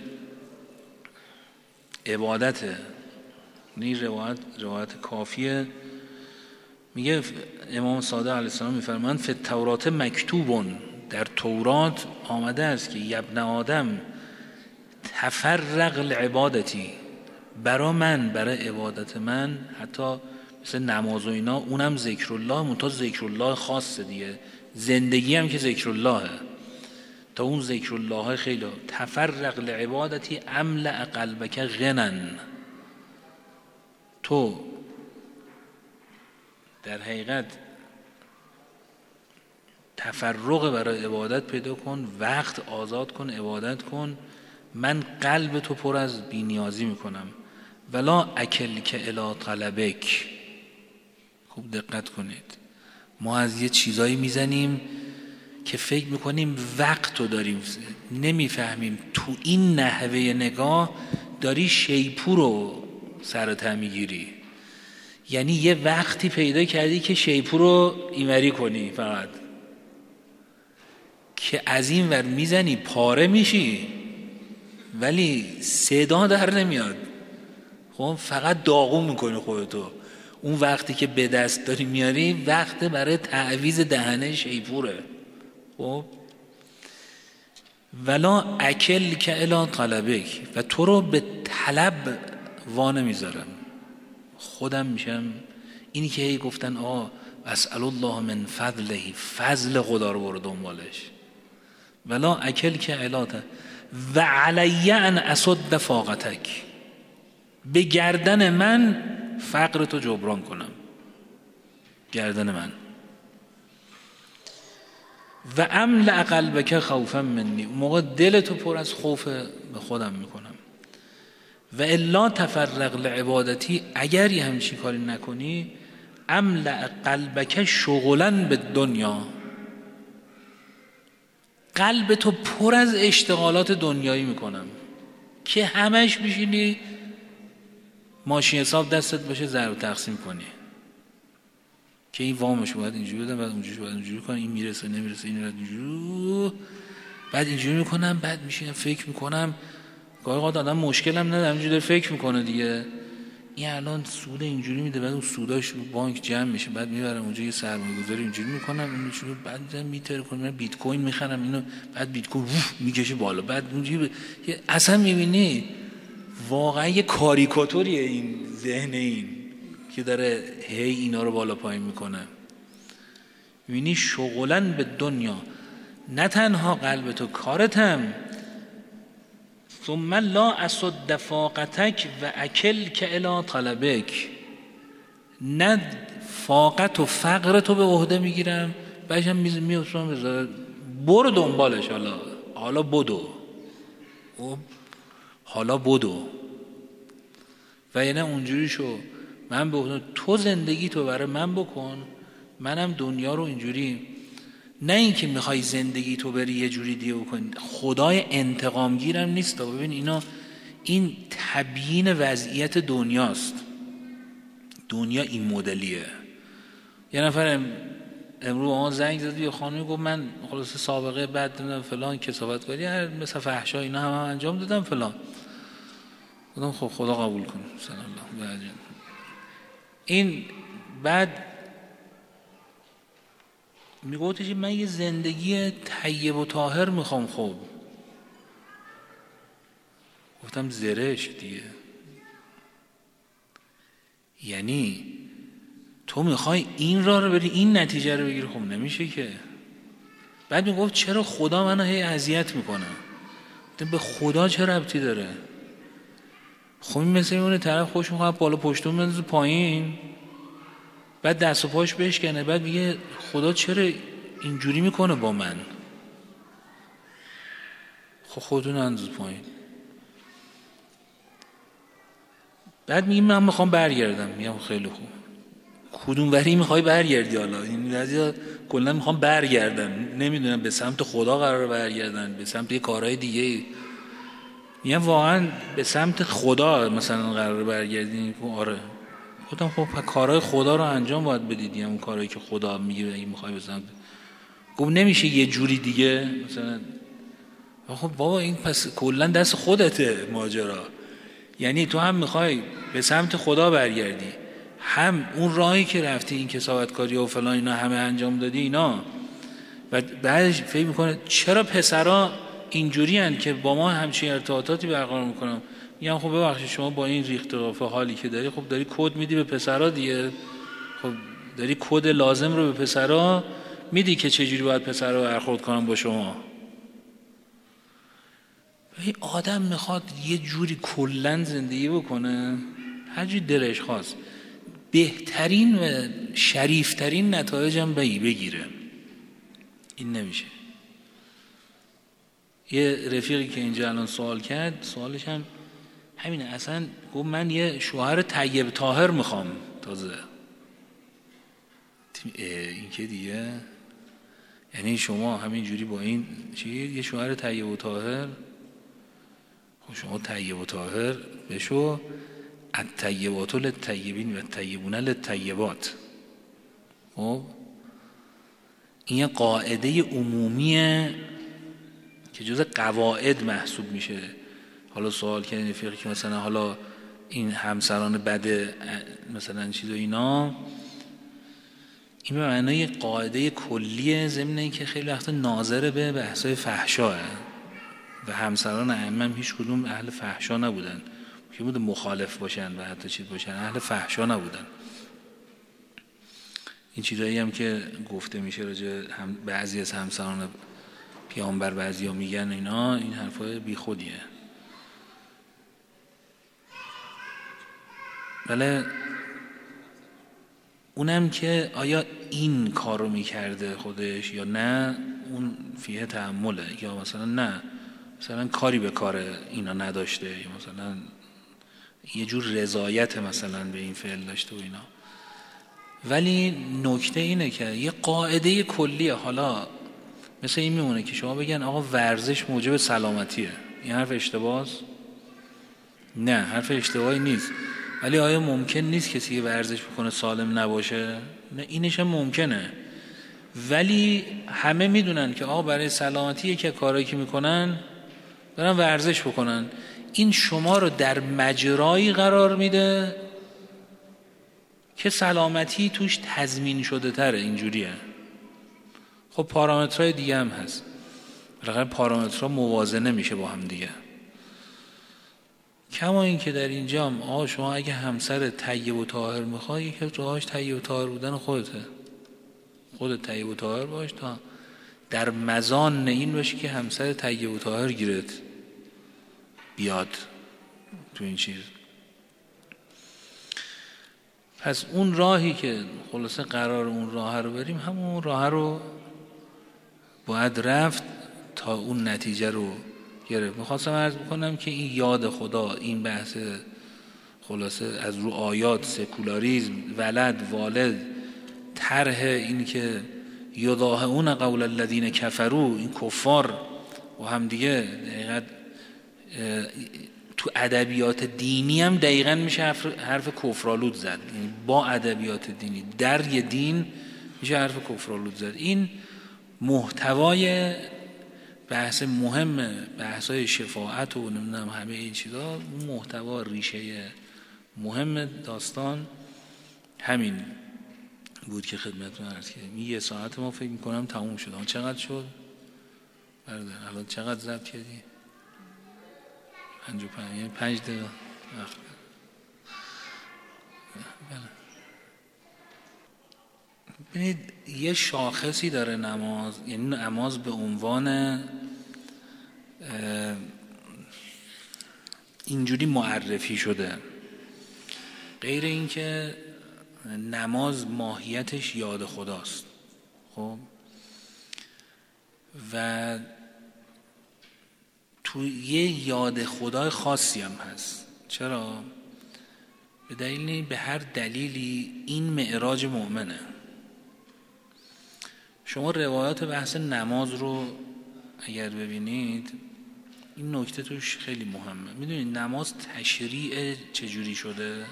عبادت، این روایت روایت کافیه. میگه امام صادق علیه السلام میفرمایند فی التورات مکتوبون، در تورات آمده است که یبن آدم تفرق العبادتی، برا من، برای عبادت من، حتی مثل نماز و اینا، اونم ذکر الله، منتها ذکر الله خاصه دیگه، زندگی هم که ذکر اللهه، تا اون ذکر الله خیلی تفرق العبادتی املأ قلبک غنن. تو در حقیقت تفرق برای عبادت پیدا کن، وقت آزاد کن، عبادت کن، من قلب تو پر از بی‌نیازی میکنم. ولا اکل که الی طلبک. خوب دقت کنید، ما از یه چیزایی میزنیم که فکر میکنیم وقت رو داریم، نمیفهمیم تو این نحوه نگاه داری شیپور رو سرت میگیری. یعنی یه وقتی پیدا کردی که شیپور رو اینوری کنی، فقط که از این ور میزنی پاره میشی ولی صدا در نمیاد. خب فقط داغون میکنی خودتو. اون وقتی که به دست داری میاری وقت برای تعویض دهنه شیپوره. خب ولا اکل که الی طلبک، و تو رو به طلب وانه میذارم، خودم میشم اینی که هی گفتن آه اسأل الله من فضله، فضل خدا رو برو دنبالش. ولا اکل که الی طلبک و علی ان اسد فاقتک، به گردن من فقر تو جبران کنم، گردن من. و املأ قلبک خوفا منی، اون موقع دل تو پر از خوف به خودم میکنم. و الا تفرق لعبادتی، اگر یه همچین کاری نکنی املأ قلبک شغلا به دنیا، قلب تو پر از اشتغالات دنیایی میکنم که همش بشینی ماشین حساب دستت باشه ضرب تقسیم کنی که این وامش باید اینجوری بدم، بعد اونجوری باید اونجوری کنم، این میرسه نمیرسه، این رد اینجوری، بعد اینجوری میکنم، بعد میشینم فکر میکنم، گاهی اوقات آدم مشکلم نداره همینجوری فکر میکنه دیگه، این الان سود اینجوری میده، بعد اون سوداش رو بانک جمع میشه، بعد میبرم اونجا یه سرمایه‌گذاری اینجوری میکنم، اینو چون بعد میذارم میتر کنم، بیت کوین میخرم اینو، بعد بیت کوین میکشه بالا، بعد اونجوری ب... اصلا میبینی واقعا یه کاریکاتوریه این ذهن این که داره هی اینا رو بالا پایین میکنه. میبینی شغلاً به دنیا، نه تنها قلب تو، کارت هم. ثم لا اسد فاقتک و اکل که الی طلبک، نه فاقت و فقر تو به عهده میگیرم، بعدشم میوسم بذار برو دنبالش، حالا حالا بدو حالا بدو و یعنی اونجوری شو. من به تو زندگی تو برای من بکن، منم دنیا رو اینجوری، نه اینکه میخوای زندگی تو بری یه جوری دیگه بکنی. خدای انتقام گیرم نیست. ببین اینا، این تبیین وضعیت دنیاست. دنیا این مدلیه. یه نفر امروز ما زنگ زد یه خانمی گفت من خلاص سابقه بد فلان کسافتکاری مثل فحشا اینا هم, هم انجام دادم فلان. گفتم خب خدا قبول کنه سلام الله. این بعد میگفتش من یه زندگی طیب و طاهر میخوام. خب گفتم زرش دیگه، یعنی تو میخوای این راه رو بری این نتیجه رو بگیری؟ خب نمیشه که. بعد میگفت چرا خدا منو هی اذیت میکنه؟ به خدا چه ربطی داره؟ خب این مثل اون طرف خوش میخواد بالا پشتون بندازه پایین، بعد دست و پاش بشکنه، بعد میگه خدا چرا اینجوری میکنه با من؟ خب خودتون انداز پایین. بعد میگه من میخوام برگردم. میگم خیلی خوب، کدوم وری میخوای برگردی؟ حالا این بعضیا کلا میخوام برگردن، نمیدونم به سمت خدا قراره برگردن، به سمت یه کارهای دیگه. میگم واقعا به سمت خدا مثلا قراره برگردین؟ آره. گفتم خب کارهای خدا رو انجام باید بدید، اون کارهایی که خدا میگه اگه میخوای به سمت. گفت نمیشه یه جوری دیگه مثلا؟ خب بابا این پس کلا دست خودته ماجرا. یعنی تو هم میخوای به سمت خدا برگردی، هم اون راهی که رفتی این کسافتکاری و فلان اینا همه انجام دادی اینا. و بعدش فکر میکنه چرا پسرا اینجوری هن که با ما همچین ارتباطاتی برقرار میکنم. میگم خب ببخشید شما با این ریخت و حالی که داری، خب داری کد میدی به پسرا دیگه. خب داری کد لازم رو به پسرا میدی که چجوری باید پسرا برخورد کنن با شما. این آدم میخواد یه جوری کلن زندگی بکنه هر جوری دلش خواست، بهترین و شریفترین نتایج هم بگیره. این نمیشه. یه رفیقی که اینجا الان سوال کرد، سوالش هم همینه اصلا. گفت من یه شوهر طیب طاهر میخوام. تازه این که دیگه، یعنی شما همینجوری با این چی یه شوهر طیب و طاهر؟ خب شما طیب و طاهر بشو. الطیبات للطیبین و الطیبون للطیبات. خب این یه قاعده عمومیه که جز قواعد محسوب میشه. حالا سوال کردن رفیقی که مثلا حالا این همسران بده مثلا چیز و اینا، این به معنای قاعده کلیه، ضمن اینکه خیلی وقت ناظر به بحث‌های فحشاه و همسران ائمه هیچ کدوم اهل فحشا نبودن. که بود مخالف باشن و حتی چیز باشن، اهل فحشا نبودن. این چیزایی هم که گفته میشه راجع هم بعضی از همسران پیامبر بعضیا میگن اینا، این حرفای بیخودیه. بله اونم که آیا این کار رو میکرده خودش یا نه، اون فیه تأمله، یا مثلا نه مثلا کاری به کار اینا نداشته، یا مثلا یه جور رضایت مثلا به این فعل داشته و اینا. ولی نکته اینه که یه قاعده کلیه. حالا مثل این میمونه که شما بگن آقا ورزش موجب سلامتیه، این حرف اشتباهه؟ نه حرف اشتباهی نیست. ولی آیا ممکن نیست کسی که ورزش بکنه سالم نباشه؟ نه اینش هم ممکنه. ولی همه میدونن که آقا برای سلامتی که کارایی که میکنن برن ورزش بکنن. این شما رو در مجرایی قرار میده که سلامتی توش تضمین شده تره. اینجوریه. خب پارامترهای دیگه هم هست، بالاخره پارامترها موازنه میشه با هم دیگه. کما این که در اینجا هم آقا شما اگه همسر طیب و طاهر میخوای، یکی از راهاش طیب و طاهر بودن خودته. خودت طیب و طاهر باش تا در مزان این باشی که همسر طیب و طاهر گیرت بیاد تو این چیز. پس اون راهی که خلاصه قرار اون راه رو بریم، همون راه رو باید رفت تا اون نتیجه رو گرفت. میخواستم عرض بکنم که این یاد خدا، این بحث خلاصه از رو آیات، سکولاریزم، ولد، والد، طرح این که یضاهئون قول الذین کفروا، این کفار و هم دیگه دقیقاً تو ادبیات دینی هم دقیقاً میشه حرف, حرف کفرآلود زد. یعنی با ادبیات دینی در یه دین میشه حرف کفرآلود زد. این محتوای بحث مهم، بحثای شفاعت و نمیدونم همه این چیزا، محتوا ریشه مهم داستان همین بود که خدمتتون عرض کردم. یه ساعت ما فکر میکنم تموم شد. چقدر شد؟ برادر الان چقدر ضبط کردی؟ پنج و پنج، یعنی پنج دقیقه. ببینید یه شاخصی داره نماز، یعنی نماز به عنوان اینجوری معرفی شده، غیر این که نماز ماهیتش یاد خداست. خب و تو یه یاد خدای خاصی هم هست. چرا؟ به دلیل به هر دلیلی این معراج مؤمنه. شما روایات بحث نماز رو اگر ببینید این نکته توش خیلی مهمه. میدونید نماز تشریع چجوری شده؟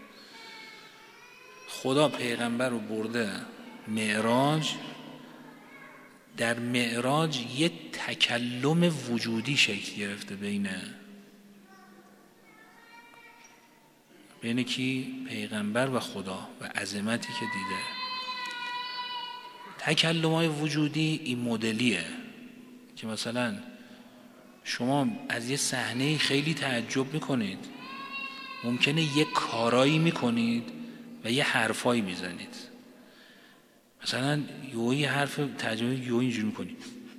خدا پیغمبر رو برده معراج، در معراج یه تکلم وجودی شکل گرفته بین بین کی؟ پیغمبر و خدا و عظمتی که دیده. تکلم‌های وجودی این مدلیه که مثلا شما از یه صحنه خیلی تعجب میکنید، ممکنه یه کارایی میکنید و یه حرفایی میزنید. مثلا یه حرف ترجمه یه اینجوری میکنید،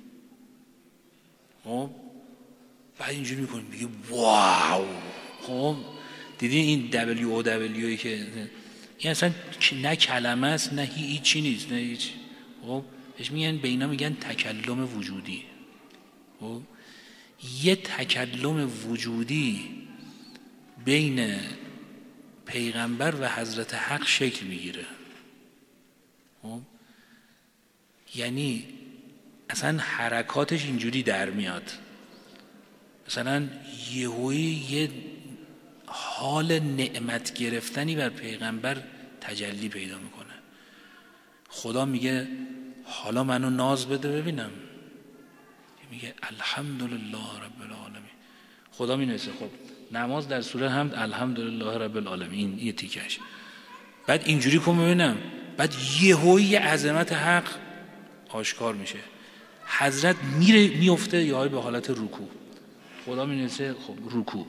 خب بعد اینجوری میکنید میگه واو. خب دیدین این دبلیو او دبلیویی که این اصلا نه کلمه است نه هیچی نیست، نه هیچ. خب بهش میگن، به اینا میگن تکلم وجودی. خب یه تکلم وجودی بین پیغمبر و حضرت حق شکل میگیره. خب یعنی اصلا حرکاتش اینجوری در میاد، مثلا یهویی یه حال نعمت گرفتنی بر پیغمبر تجلی پیدا میکنه. خدا میگه حالا منو ناز بده ببینم، میگه الحمدلله رب العالمین. خدا مینویسه خب نماز در سوره حمد الحمدلله رب العالمین، این یه تیکش. بعد اینجوری کن ببینم، بعد یهویی عظمت حق آشکار میشه. حضرت میره میفته یا به حالت رکوع، خدا مینویسه خب رکوع.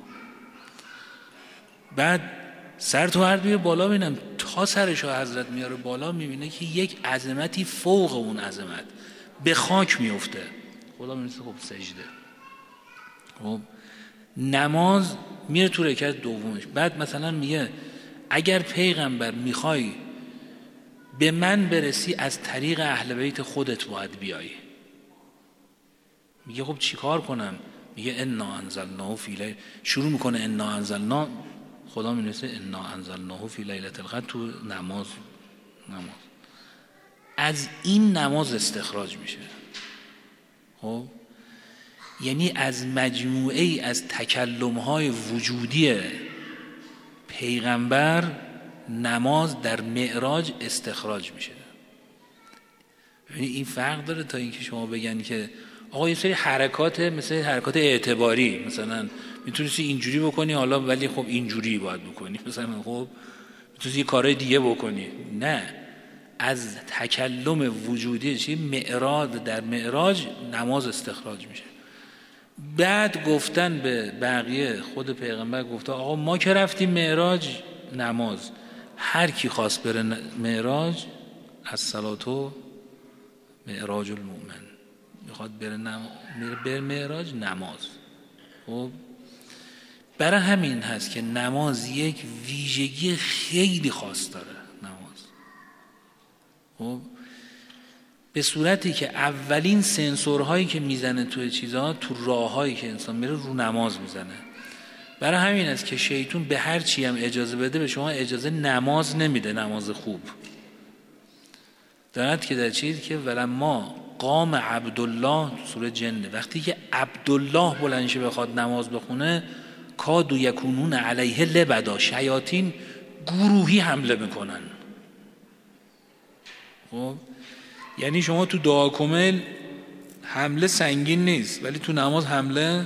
بعد سر تو هر بیه بالا ببینم، تا سرشو حضرت میاره بالا، میبینه که یک عظمتی فوق اون عظمت به خاک میفته، خدا مینویسه خب سجده. خب نماز میره تو رکعت دومش. بعد مثلا میگه اگر پیغمبر میخوای به من برسی از طریق اهل بیت خودت باید بیایی. میگه خب چی کار کنم؟ میگه انا انزلناه فی لیل، شروع میکنه انا انزلنا، خدا مینویسه انا انزلناه فی لیلة القدر تو نماز. نماز از این نماز استخراج میشه. خب یعنی از مجموعه ای از تکلم‌های وجودی پیغمبر نماز در معراج استخراج میشه. ببینید این فرق داره تا اینکه شما بگن که آقا یه سری حرکات مثل حرکات اعتباری، مثلا میتونستی اینجوری بکنی حالا ولی خب اینجوری باید بکنی، مثلا خب میتونستی یه کارهای دیگه بکنی. نه، از تکلم وجودی چی معراج، در معراج نماز استخراج میشه. بعد گفتن به بقیه، خود پیغمبر گفته آقا ما که رفتیم معراج نماز، هر کی خواست بره معراج از صلاتو معراج المؤمن، میخواد بره نم... بره معراج نماز. خب برای همین هست که نماز یک ویژگی خیلی خاص داره. نماز خب به صورتی که اولین سنسورهایی که میزنه توی چیزها، تو راههایی که انسان میره رو نماز میزنه. برای همین است که شیطان به هر چی هم اجازه بده به شما اجازه نماز نمیده، نماز خوب دارد که در چیزی که ولما قام عبدالله سوره جنه، وقتی که عبدالله بلند شه بخواد نماز بخونه کادو یکونون علیه لبدا، شیاطین گروهی حمله میکنن. خب یعنی شما تو دعا کمل حمله سنگین نیست، ولی تو نماز حمله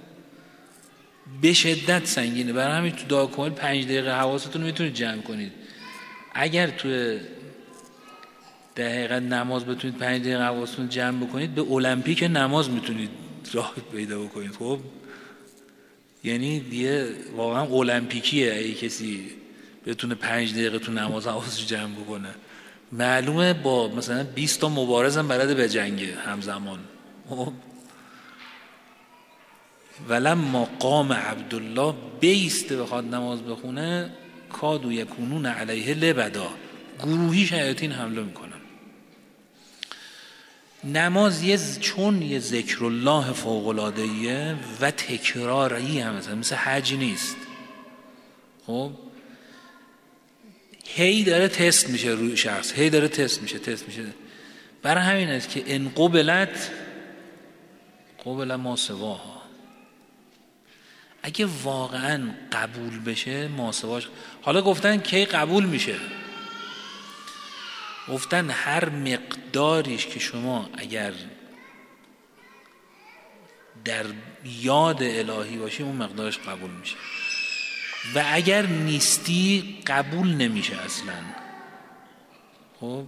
به شدت سنگینه. برای همین تو دعا کمل پنج دقیقه حواستون رو میتونید جمع کنید. اگر تو دقیقه نماز بتونید پنج دقیقه حواستون جمع بکنید، به المپیک نماز میتونید راه پیدا بکنید. خب یعنی دیگه واقعا المپیکیه اگه کسی بتونه پنج دقیقه تو نماز حواسش جمع بکنه. معلومه با مثلا بیست تا مبارز هم بلده به جنگه همزمان. ولما قام عبدالله بیسته بخواد نماز بخونه کادو یکونون علیه لبدا، گروهی شیاطین حمله میکنن. نماز یه چون یه ذکر الله فوق العاده‌ایه و تکراری هم مثلا مثل حج نیست. خب هی داره تست میشه روی شخص، هی داره تست میشه تست میشه برای همین است که ان قبلت قبل ما سواها، اگه واقعا قبول بشه ما سواش. حالا گفتن کی قبول میشه؟ گفتن هر مقداریش که شما اگر در یاد الهی باشی اون مقدارش قبول میشه و اگر نیستی قبول نمیشه اصلا. خب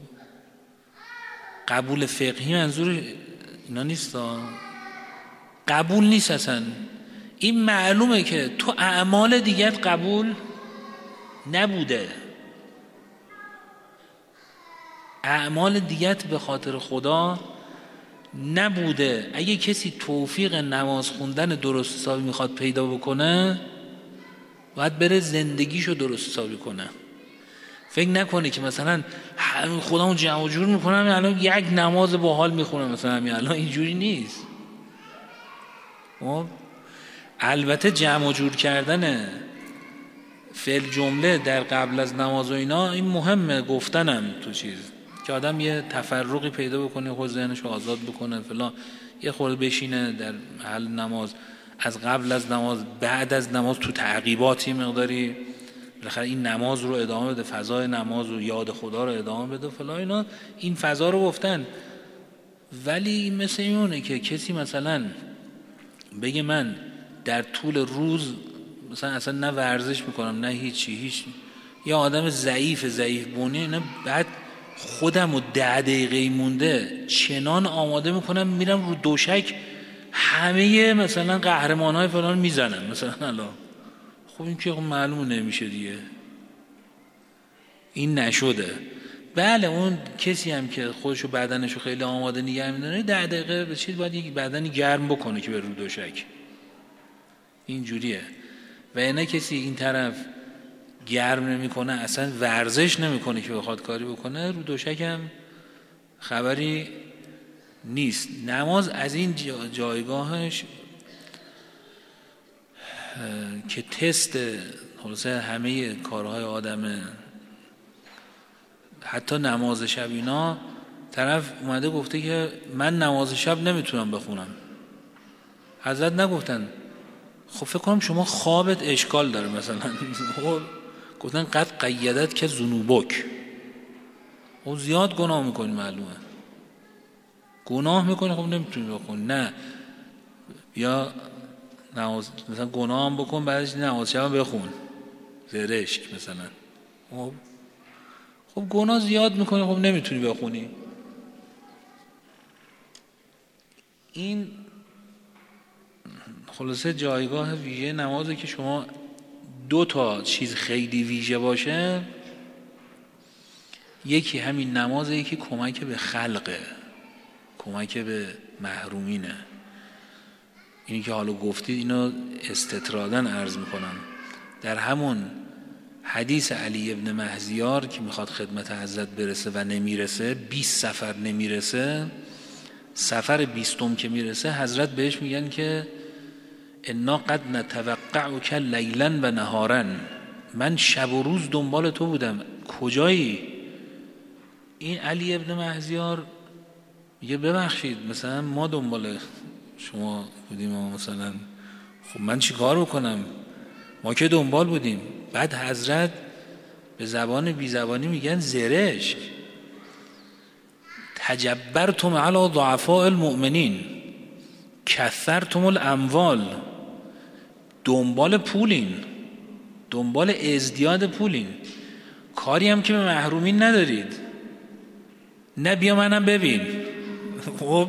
قبول فقهی منظور اینا نیست، قبول نیست اصلا. این معلومه که تو اعمال دیگر قبول نبوده، اعمال دیگت به خاطر خدا نبوده. اگه کسی توفیق نماز خوندن درست حسابی میخواد پیدا بکنه باید بره زندگیشو درست حسابی کنه. فکر نکنه که مثلا خودمو جمع جور میکنم الان یک نماز باحال میخونم مثلا همین الان، اینجوری نیست. خب البته جمع جور کردن فعل جمله در قبل از نماز و اینا این مهمه گفتنم تو چیز که آدم یه تفرقی پیدا بکنه، خود ذهنشو آزاد بکنه فلان، یه خورده بشینه در محل نماز، از قبل از نماز بعد از نماز تو تعقیباتی مقداری بالاخره این نماز رو ادامه بده، فضای نماز و یاد خدا رو ادامه بده فلان اینا، این فضا رو گفتن. ولی مثل اینه که کسی مثلا بگه من در طول روز مثلا اصلا نه ورزش میکنم نه هیچی هیچ، یا آدم ضعیف ضعیف بونی اینا، بعد خودم و ده دقیقه مونده چنان آماده میکنم میرم رو دوشک همه مثلا قهرمان های فلان میزنم مثلا الان. خب این که معلوم نمیشه دیگه، این نشده. بله اون کسی هم که خودشو بدنشو خیلی آماده نگه میداره ده دقیقه به چیز باید یک بدنی گرم بکنه که به رو دوشک، این جوریه. و اینه کسی این طرف گرم نمیکنه اصلا ورزش نمیکنه که بخواد کاری بکنه، رو دوشک هم خبری نیست. نماز از این جایگاهش که تست خلاصه همه کارهای آدمه، حتی نماز شب اینا، طرف اومده گفته که من نماز شب نمیتونم بخونم، حضرت نگفتن خب فکر کنم شما خوابت اشکال داره مثلا گفتن قد قیدت که ذنوبک، او زیاد گناه میکنی معلومه، گناه میکنی خب نمیتونی بخونی، نه یا نماز مثلا گناه هم بکن بعدش نماز شب بخون زرشک مثلا. خب خب گناه زیاد میکنی خب نمیتونی بخونی. این خلاصه جایگاه ویژه نمازه که شما دو تا چیز خیلی ویژه باشه، یکی همین نمازه، یکی کمک به خلقه، کمک به محرومینه. اینی که حالا گفتید اینو استطرادن عرض میکنم، در همون حدیث علی ابن مهزیار که میخواد خدمت حضرت برسه و نمیرسه، بیست سفر نمیرسه، سفر بیستم که میرسه حضرت بهش میگن که انا قد نتوقعک لیلا و نهارا، من شب و روز دنبال تو بودم، کجایی؟ این علی ابن مهزیار میگه ببخشید مثلا ما دنبال شما بودیم و مثلا خب من چی کار بکنم، ما که دنبال بودیم. بعد حضرت به زبان بی زبانی میگن زرشک، تجبرتم علی ضعفاء المؤمنین، کثرتم الاموال، دنبال پولین، دنبال ازدیاد پولین، کاری هم که به محرومین ندارید، نه بیا منم ببین. خب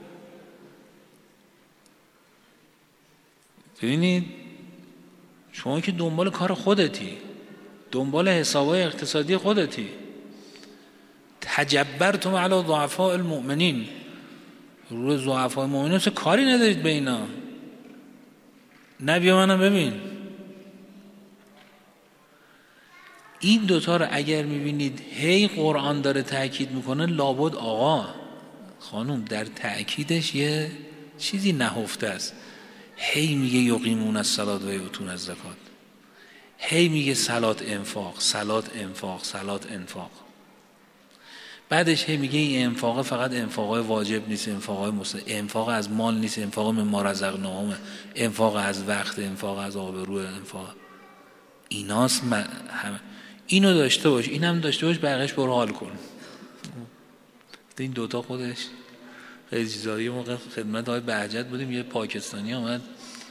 ببینید شما که دنبال کار خودتی، دنبال حسابای اقتصادی خودتی، تجبرتم علی ضعفاء المؤمنین، روی ضعفاء المؤمنین چه کاری ندارید به اینا، نه بیا منم ببین. این دوتا رو اگر میبینید هی قرآن داره تأکید میکنه، لابد آقا خانوم در تأکیدش یه چیزی نهفته است. هی میگه یقیمون الصلاة و یؤتون الزکات، هی میگه صلات انفاق، صلات انفاق، صلات انفاق. بعدش هی میگه این انفاق فقط انفاقای واجب نیست، انفاقای مستحب، انفاق از مال نیست، انفاق مما رزقناهم، انفاق از وقت، انفاق از آبرو، انفاق ایناست. همه اینو داشته باش، اینم داشته باش، بقیش برو حال کن. این دوتا خودش خیلی چیزایی. موقع خدمت آقای بهجت بودیم، یه پاکستانی آمد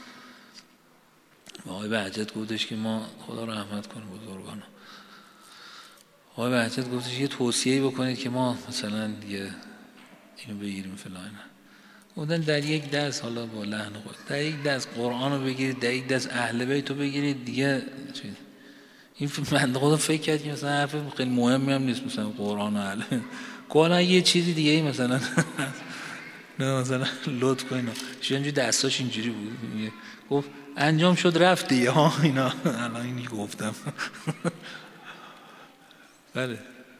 آقای بهجت گفتش که ما خدا رحمت کنه بزرگانو، آقای بهجت گفتش یه توصیه‌ای بکنید که ما مثلا یه اینو بگیریم فلان. گفتن در یک دست، حالا با لحن خود، در یک دست قرآن رو بگیرید، در یک دست اهل بیت رو بگیرید دیگه. این من خودم فکر کرد که مثلا حرف خیلی مهمی هم نیست، مثلا قرآن و اهل کلا یه چیزی دیگه ای مثلا نه مثلا لطف کنید اینجوری دستاش اینجوری بود، گفت انجام شد رفت دیگه ها اینا. الان اینی گفتم. بله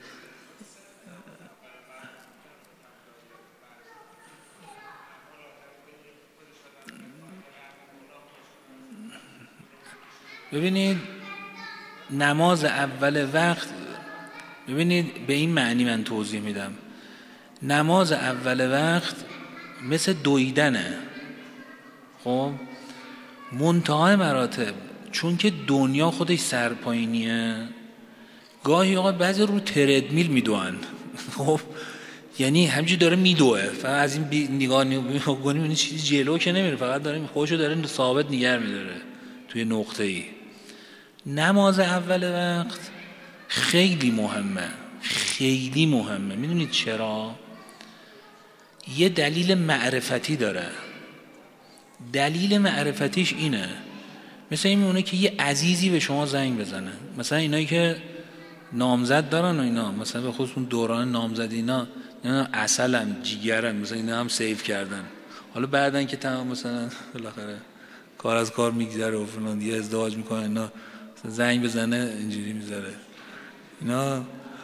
ببینید نماز اول وقت، ببینید به این معنی من توضیح میدم، نماز اول وقت مثل دویدنه. خب منتهای مراتب، چون که دنیا خودش سرپایینیه، گاهی آقا بعضی رو تردمیل میدوئن. خب یعنی همچی داره میدوه، فقط از این بی نگاه نگاه کنیم این چیزی جلو که نمیره، فقط داره خودشو داره ثابت نگه میداره توی نقطه ای. نماز اول وقت خیلی مهمه، خیلی مهمه. میدونید چرا؟ یه دلیل معرفتی داره. دلیل معرفتیش اینه، مثل این میمونه که یه عزیزی به شما زنگ بزنه، مثلا اینایی که نامزد دارن و اینا، مثلا به خصوص اون دوران نامزدی اینا، اینا عسلن، جیگرن، مثلا اینا هم سیف کردن. حالا بعدن که تمام مثلا بالاخره کار از کار میگذره و فلان دیگه ازدواج میکنن، اینا زنگ بزنه اینجوری میذاره اینا،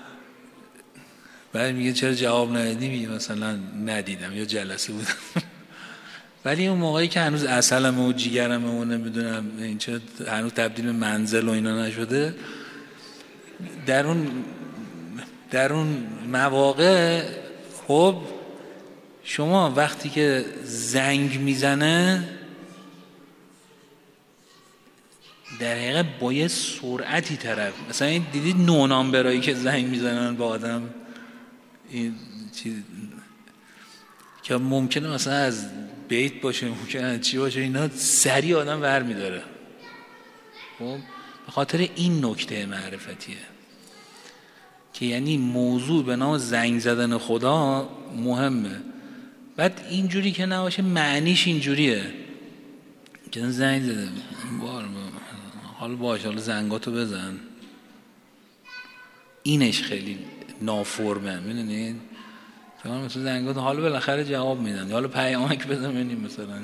بعد میگه چرا جواب ندادی، میگه مثلا ندیدم یا جلسه بودم. ولی اون موقعی که هنوز عسلمه و جیگرمه و نمیدونم این چه هنوز تبدیل به منزل و اینا نشده، در اون در اون مواقع خب شما وقتی که زنگ میزنه در حقیقت با یه سرعتی طرف، مثلا این دیدید نو نامبرایی که زنگ میزنن با آدم، این چیز که ممکنه مثلا از بیت باشه، ممکنه چی باشه، اینا سریع آدم ور میداره. خب به خاطر این نکته معرفتیه که یعنی موضوع به نام زنگ زدن خدا مهمه. بعد اینجوری که نباشه معنیش اینجوریه که زنگ زده بار حالا باشه، حالا زنگاتو بزن، اینش خیلی نافرمه. میدونید شما مثلا زنگاتو حالا بالاخره جواب میدن، حالا پیامک بزن ببینیم مثلا،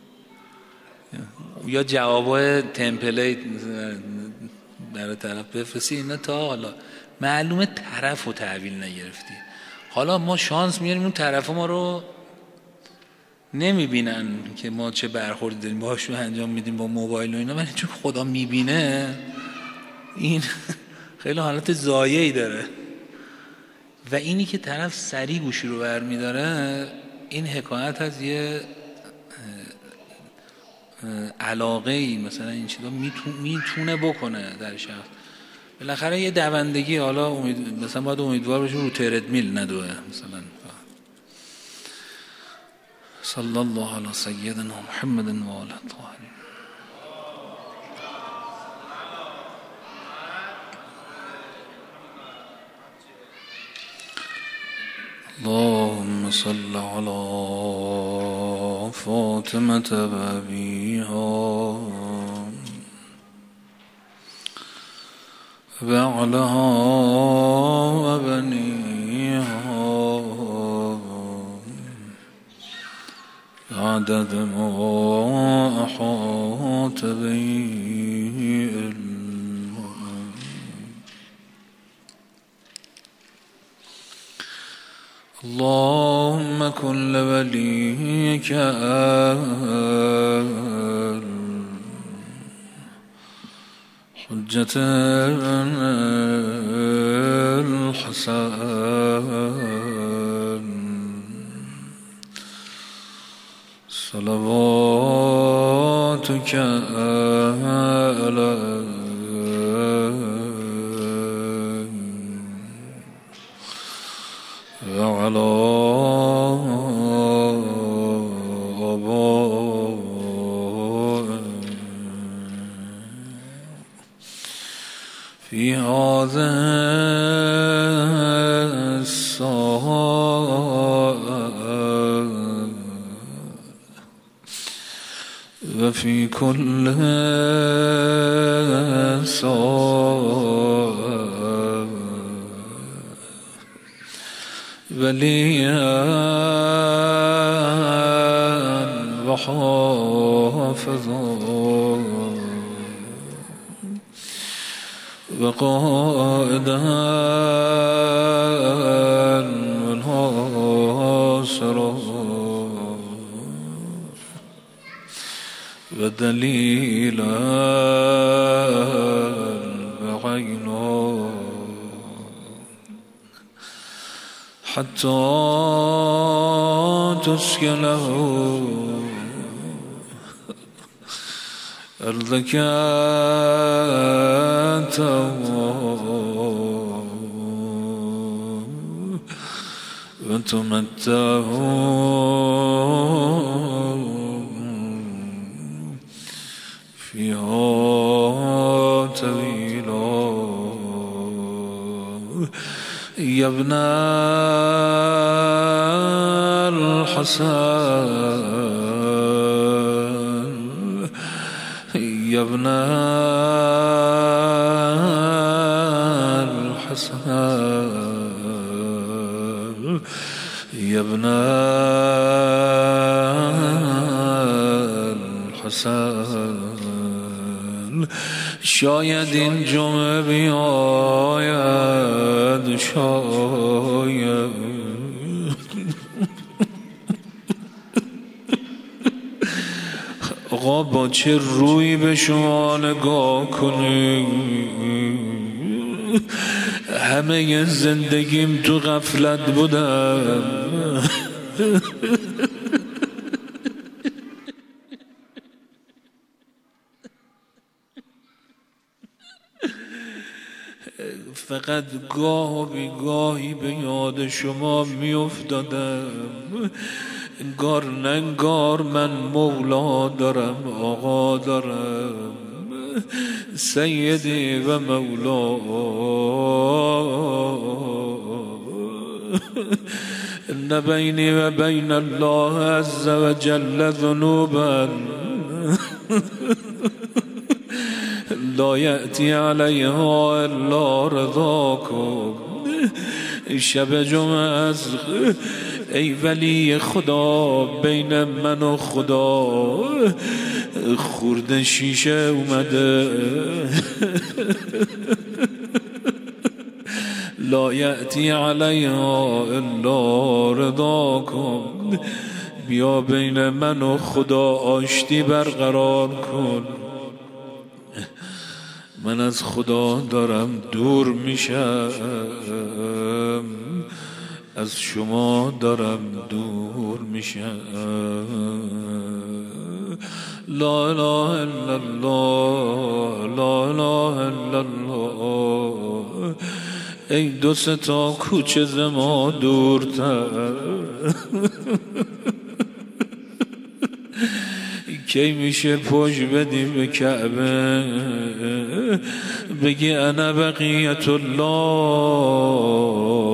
یا جوابای تمپلیت مثلا در طرف بفرستی، اینا تا حالا معلومه طرف رو تحویل نگرفتی. حالا ما شانس میاریم اون طرف ما رو نمیبینن که ما چه برخوردی داریم باهاشون انجام میدیم با موبایل و اینا، ولی چون خدا میبینه این خیلی حالت ضایعی داره. و اینی که طرف سری گوشی رو برمیداره، این حکایت از یه علاقه ای مثلا این چیزا میتونه بکنه در شخص. بالاخره یه دوندگی، حالا امید... مثلا باید امیدوار بشه رو تردمیل ندوه مثلا. صلی الله علی سیدنا محمد و آله الطاهرین. اللهم صل على فاطمة بابيها بعلها وبنيها عدد ما أحاط به علمه. اللهم كن لوليك حجة الحسن صلواتك عليه وعلى آبائه في هذه الساعة وفي كل ساعة وليا وحافظا وقائدا وناصرا ودليلا وعينا حتى تسكنه أرضك وتمتعه فيها طويلا. يا ابن الحسن يا ابن الحسن يا ابن الحسن شاید این جمعه بیاید، شاید آقا با چه روی به شما نگاه کنی؟ همه زندگیم تو غفلت بودم. فقط گاه و بیگاهی به یاد شما می افتادم. انگار ننگار من مولا دارم، آقا دارم، سیدی و مولا. ان بینی و بین الله عز و جل ذنوبا لا یأتی علیها الا رضاکم. شب جمعه از ای ولی خدا بین من و خدا خورد شیشه اومده. لا یأتی علیها الا رضاکم. بیا بین من و خدا آشتی برقرار کن. من از خدا دارم دور میشم، از شما دارم دور میشم. لا اله الا الله، لا اله الا الله. ای دو سه تا کوچه ز ما دورتر، کی میشه پشت بدی به کعبه بگی انا بقیت الله.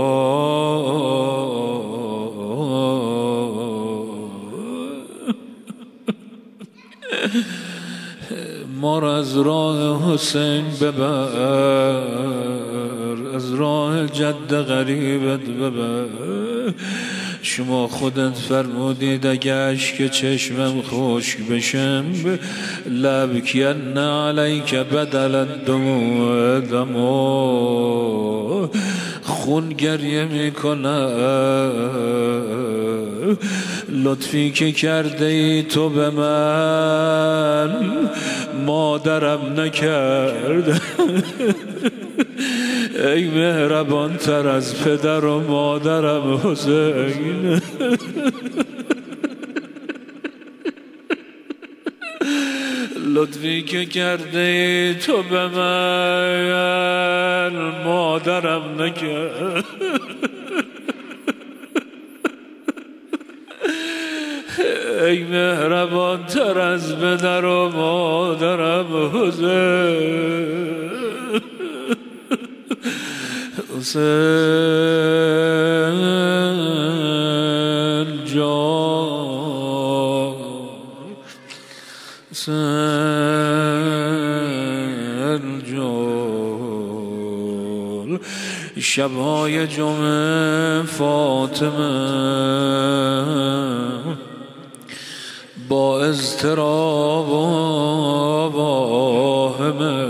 ما را از راه حسین ببر، از راه جد غریبت ببر. شما خودت فرمودید اگه اشک چشمم خشک بشم لبکین علیک بدل الدموع دما، خون گریه میکنم. لطفی که کرده ای تو به من مادرم نکرد. ای مهربان تر از پدر و مادرم حسین، لطفی که کرده ای تو به من مادرم نکرد. ای مهربان تر از پدر و مادرم حسین. حسین جان، حسین جان. شبهای جمعه فاطمه با اضطراب و واهمه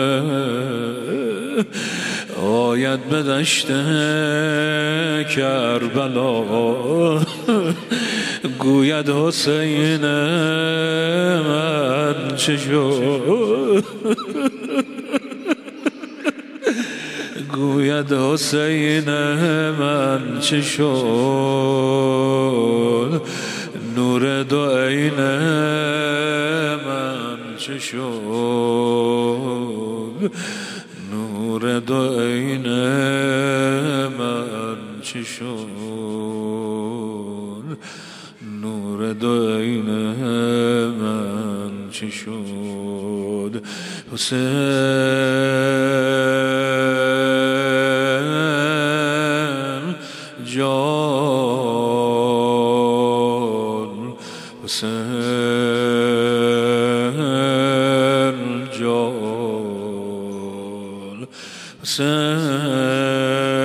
آید به دشت کربلا، گوید حسین من چه شد، گوید حسین من چه شد، نور دو عین من چه شد، نور دو عین من چه شد، نور دو عین من چه شد. حسین جان، حسین جان، حسین